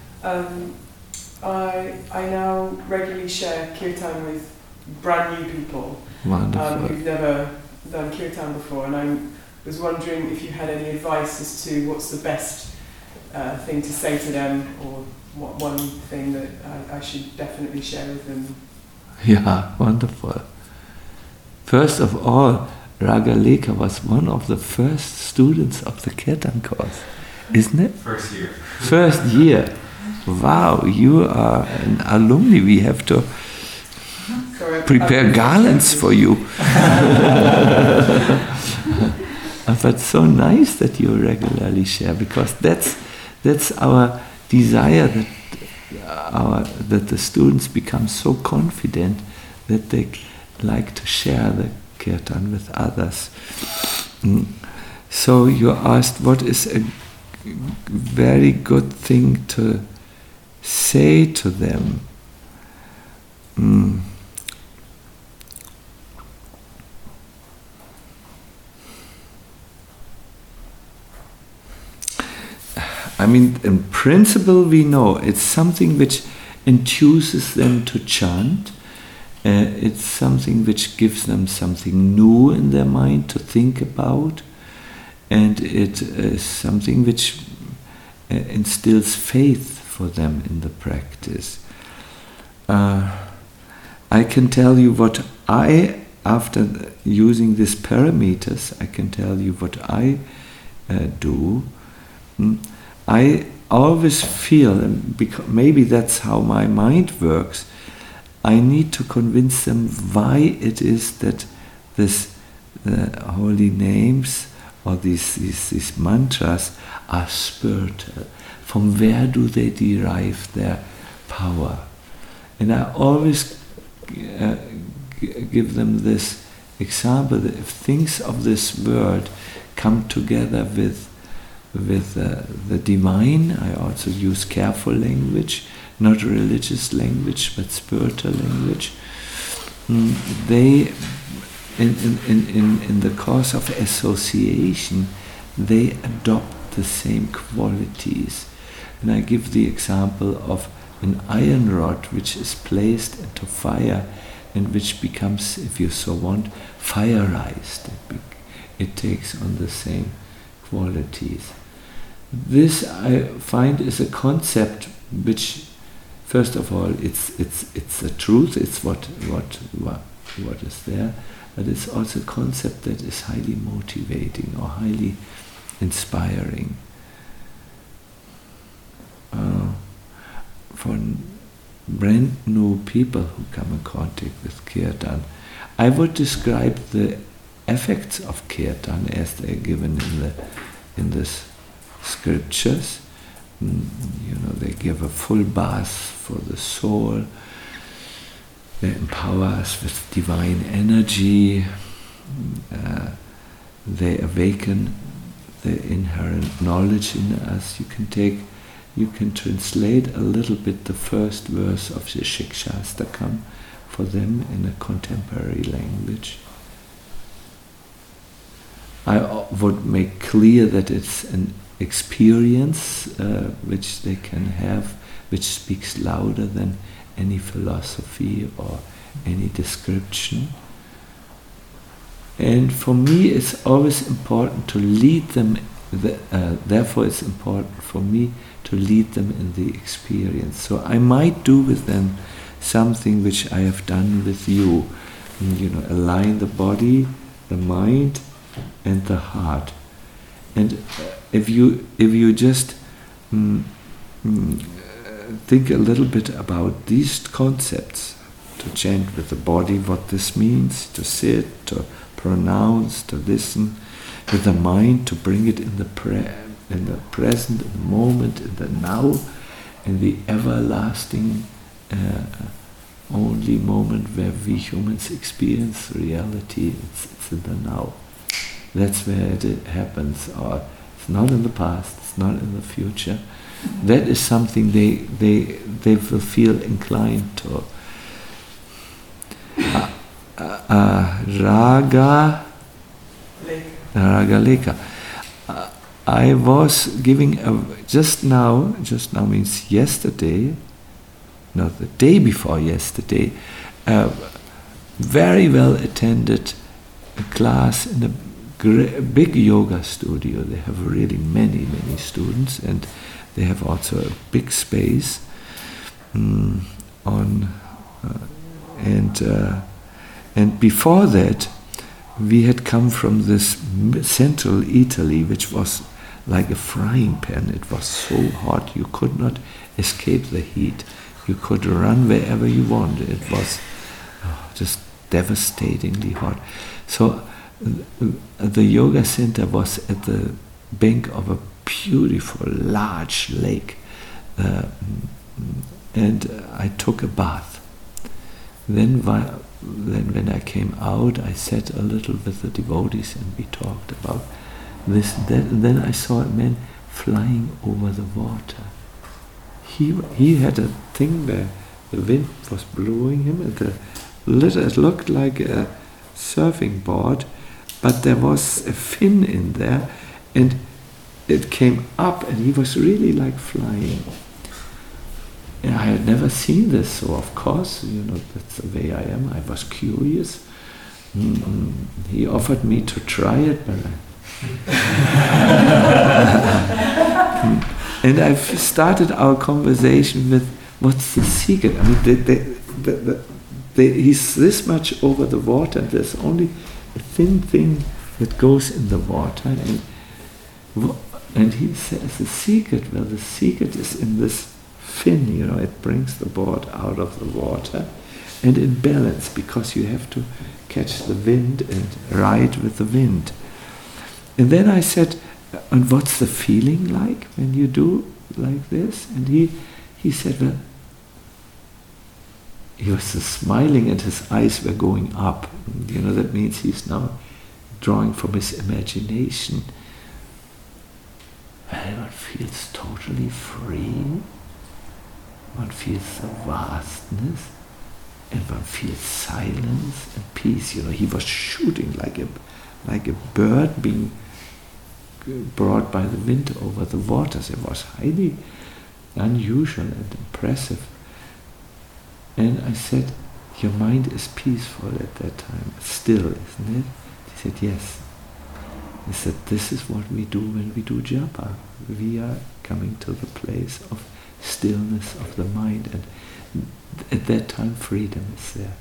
I now regularly share kirtan with brand new people Wonderful. who've never done kirtan before, and I was wondering if you had any advice as to what's the best thing to say to them, or what one thing that I should definitely share with them. Yeah, wonderful. First of all, Ragaleka was one of the first students of the Kirtan course, isn't it? First year. First year. Wow, you are an alumni. We have to prepare garlands for you. But so nice that you regularly share, because that's our desire, that the students become so confident that they like to share the kirtan with others. So you asked, what is a very good thing to say to them? I mean, in principle, we know it's something which induces them to chant. It's something which gives them something new in their mind to think about. And it is something which instills faith for them in the practice. I can tell you what after using these parameters, I can tell you what I do. I always feel, and maybe that's how my mind works, I need to convince them why it is that this holy names or these mantras are spiritual. From where do they derive their power? And I always give them this example that if things of this world come together with the divine, I also use careful language, not religious language, but spiritual language. They, in the course of association, they adopt the same qualities. And I give the example of an iron rod which is placed into fire and which becomes, if you so want, fireized. It takes on the same qualities. This I find is a concept which, first of all, it's the truth. It's what is there, but it's also a concept that is highly motivating or highly inspiring. For brand new people who come in contact with kirtan, I would describe the effects of kirtan as they are given in this scriptures. They give a full bath for the soul. They empower us with divine energy. They awaken the inherent knowledge in us. You can translate a little bit the first verse of the Shikshastakam for them in a contemporary language. I would make clear that it's an experience which they can have, which speaks louder than any philosophy or any description. And for me, it's always important to lead them. Therefore, it's important for me to lead them in the experience. So I might do with them something which I have done with you. Align the body, the mind, and the heart. And if you just think a little bit about these concepts, to chant with the body what this means, to sit, to pronounce, to listen, with the mind to bring it in the present, in the moment, in the now, in the everlasting only moment where we humans experience reality. It's in the now. That's where it happens. Or it's not in the past, it's not in the future. That is something they will feel inclined to. Raga Leka. I was giving just now means yesterday, not the day before yesterday, a very well attended class in a big yoga studio. They have really many students, and they have also a big space and before that we had come from this central Italy, which was like a frying pan. It was so hot you could not escape the heat. You could run wherever you wanted. It was just devastatingly hot. So the yoga center was at the bank of a beautiful large lake, and I took a bath. Then when I came out, I sat a little with the devotees and we talked about this and that, and then I saw a man flying over the water. He had a thing where the wind was blowing him, and it looked like a surfing board, but there was a fin in there, and it came up, and he was really like flying. And I had never seen this, so of course, that's the way I am. I was curious. He offered me to try it, but and I've started our conversation with, what's the secret? I mean, he's this much over the water, and there's only a thin thing that goes in the water, and he says the secret is in this fin, it brings the board out of the water, and in balance, because you have to catch the wind and ride with the wind. And then I said, and what's the feeling like when you do like this? And he said, well, he was smiling and his eyes were going up. That means he's now drawing from his imagination. Well, one feels totally free. One feels the vastness, and one feels silence and peace. He was shooting like a bird being brought by the wind over the waters. It was highly unusual and impressive. And I said, your mind is peaceful at that time, still, isn't it? He said, yes. He said, this is what we do when we do japa. We are coming to the place of stillness of the mind, and at that time freedom is there.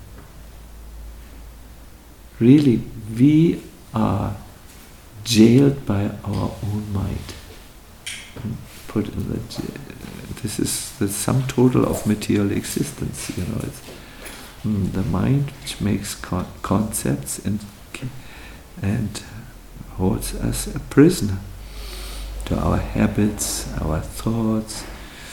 Really, we are jailed by our own mind. Put in this is the sum total of material existence. It's the mind which makes concepts and holds us a prisoner to our habits, our thoughts.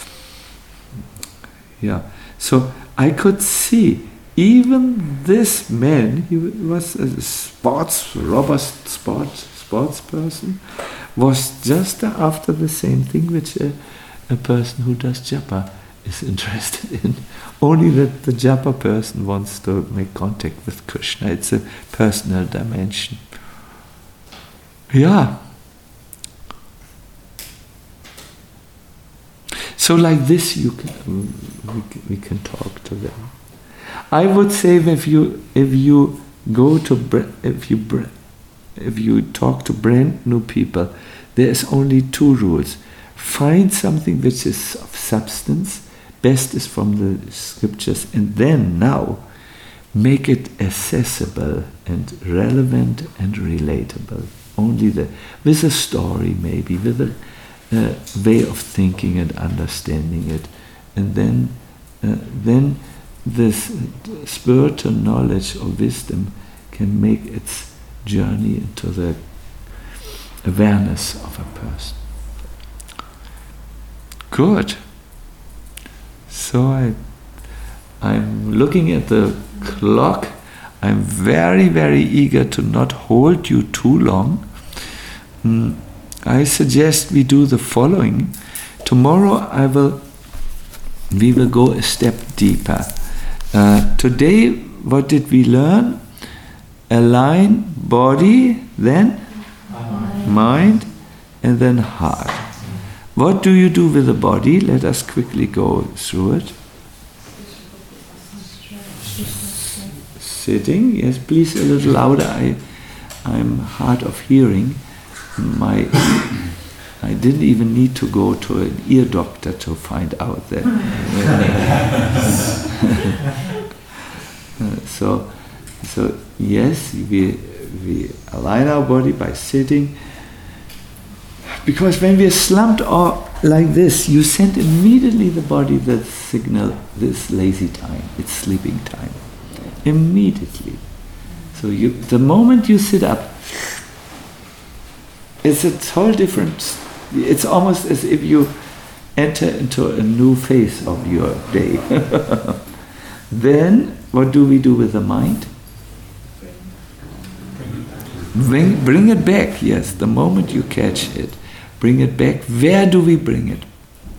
Yeah, so I could see even this man, he was a robust sports person, was just after the same thing which a person who does japa is interested in. Only that the japa person wants to make contact with Krishna. It's a personal dimension. Yeah. So like this, we can talk to them. I would say if you talk to brand new people, there's only two rules. Find something which is of substance. Best is from the scriptures, and then now make it accessible and relevant and relatable. Only with a story, maybe with a way of thinking and understanding it, and then this spiritual knowledge or wisdom can make its journey into the awareness of a person. Good. So I'm looking at the clock. I'm very, very eager to not hold you too long. I suggest we do the following. Tomorrow we will go a step deeper. Today, what did we learn? Align body, then mind, and then heart. What do you do with the body? Let us quickly go through it. Sitting, yes, please a little louder. I'm hard of hearing. I didn't even need to go to an ear doctor to find out that. So yes, we align our body by sitting. Because when we are slumped or like this, you send immediately the body the signal, this lazy time, it's sleeping time. Immediately. So the moment you sit up, it's a whole different, it's almost as if you enter into a new phase of your day. Then, what do we do with the mind? Bring it back, yes, the moment you catch it. Bring it back. Where do we bring it?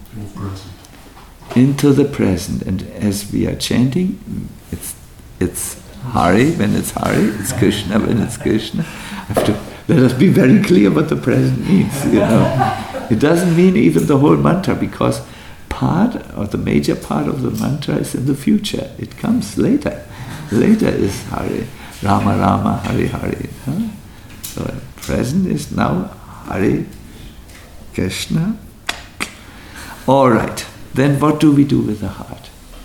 Into the present. And as we are chanting, it's Hari when it's Hari, it's Krishna when it's Krishna. Let us be very clear what the present means. It doesn't mean even the whole mantra, because part or the major part of the mantra is in the future. It comes later. Later is Hari, Rama Rama, Hari Hari. So present is now Hari, Krishna. All right. Then what do we do with the heart?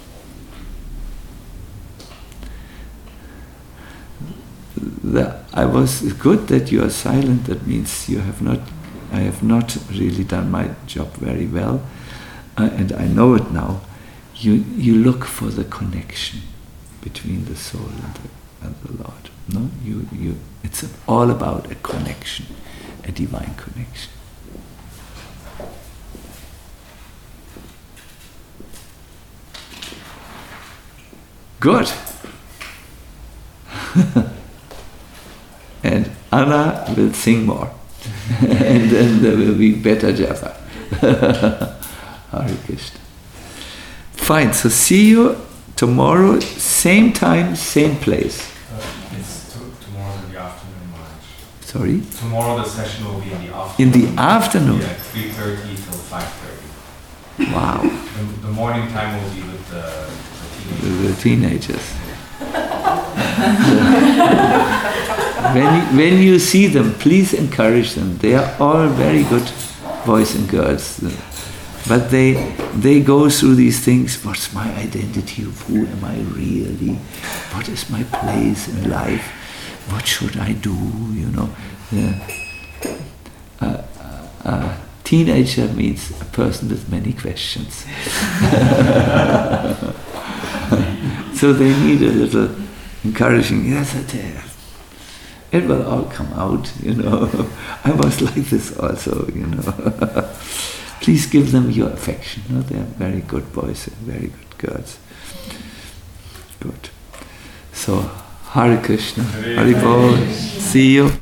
I was good that you are silent. That means I have not really done my job very well, and I know it now. You look for the connection between the soul and the Lord. No, it's all about a connection, a divine connection. Good. And Anna will sing more. And then there will be better japa. Hare Krishna. Fine, so see you tomorrow, same time, same place. It's tomorrow in the afternoon, Maharaj. Sorry? Tomorrow the session will be in the afternoon. In the afternoon? Yeah, 3:30 till 5:30. Wow. The morning time will be with the teenagers. When you see them, please encourage them. They are all very good boys and girls. But they go through these things. What's my identity? Who am I really? What is my place in life? What should I do? Teenager means a person with many questions. So they need a little encouraging. Yes, it will all come out. I was like this also. Please give them your affection. They are very good boys and very good girls. Good. So, Hare Krishna. Hare Bol. See you.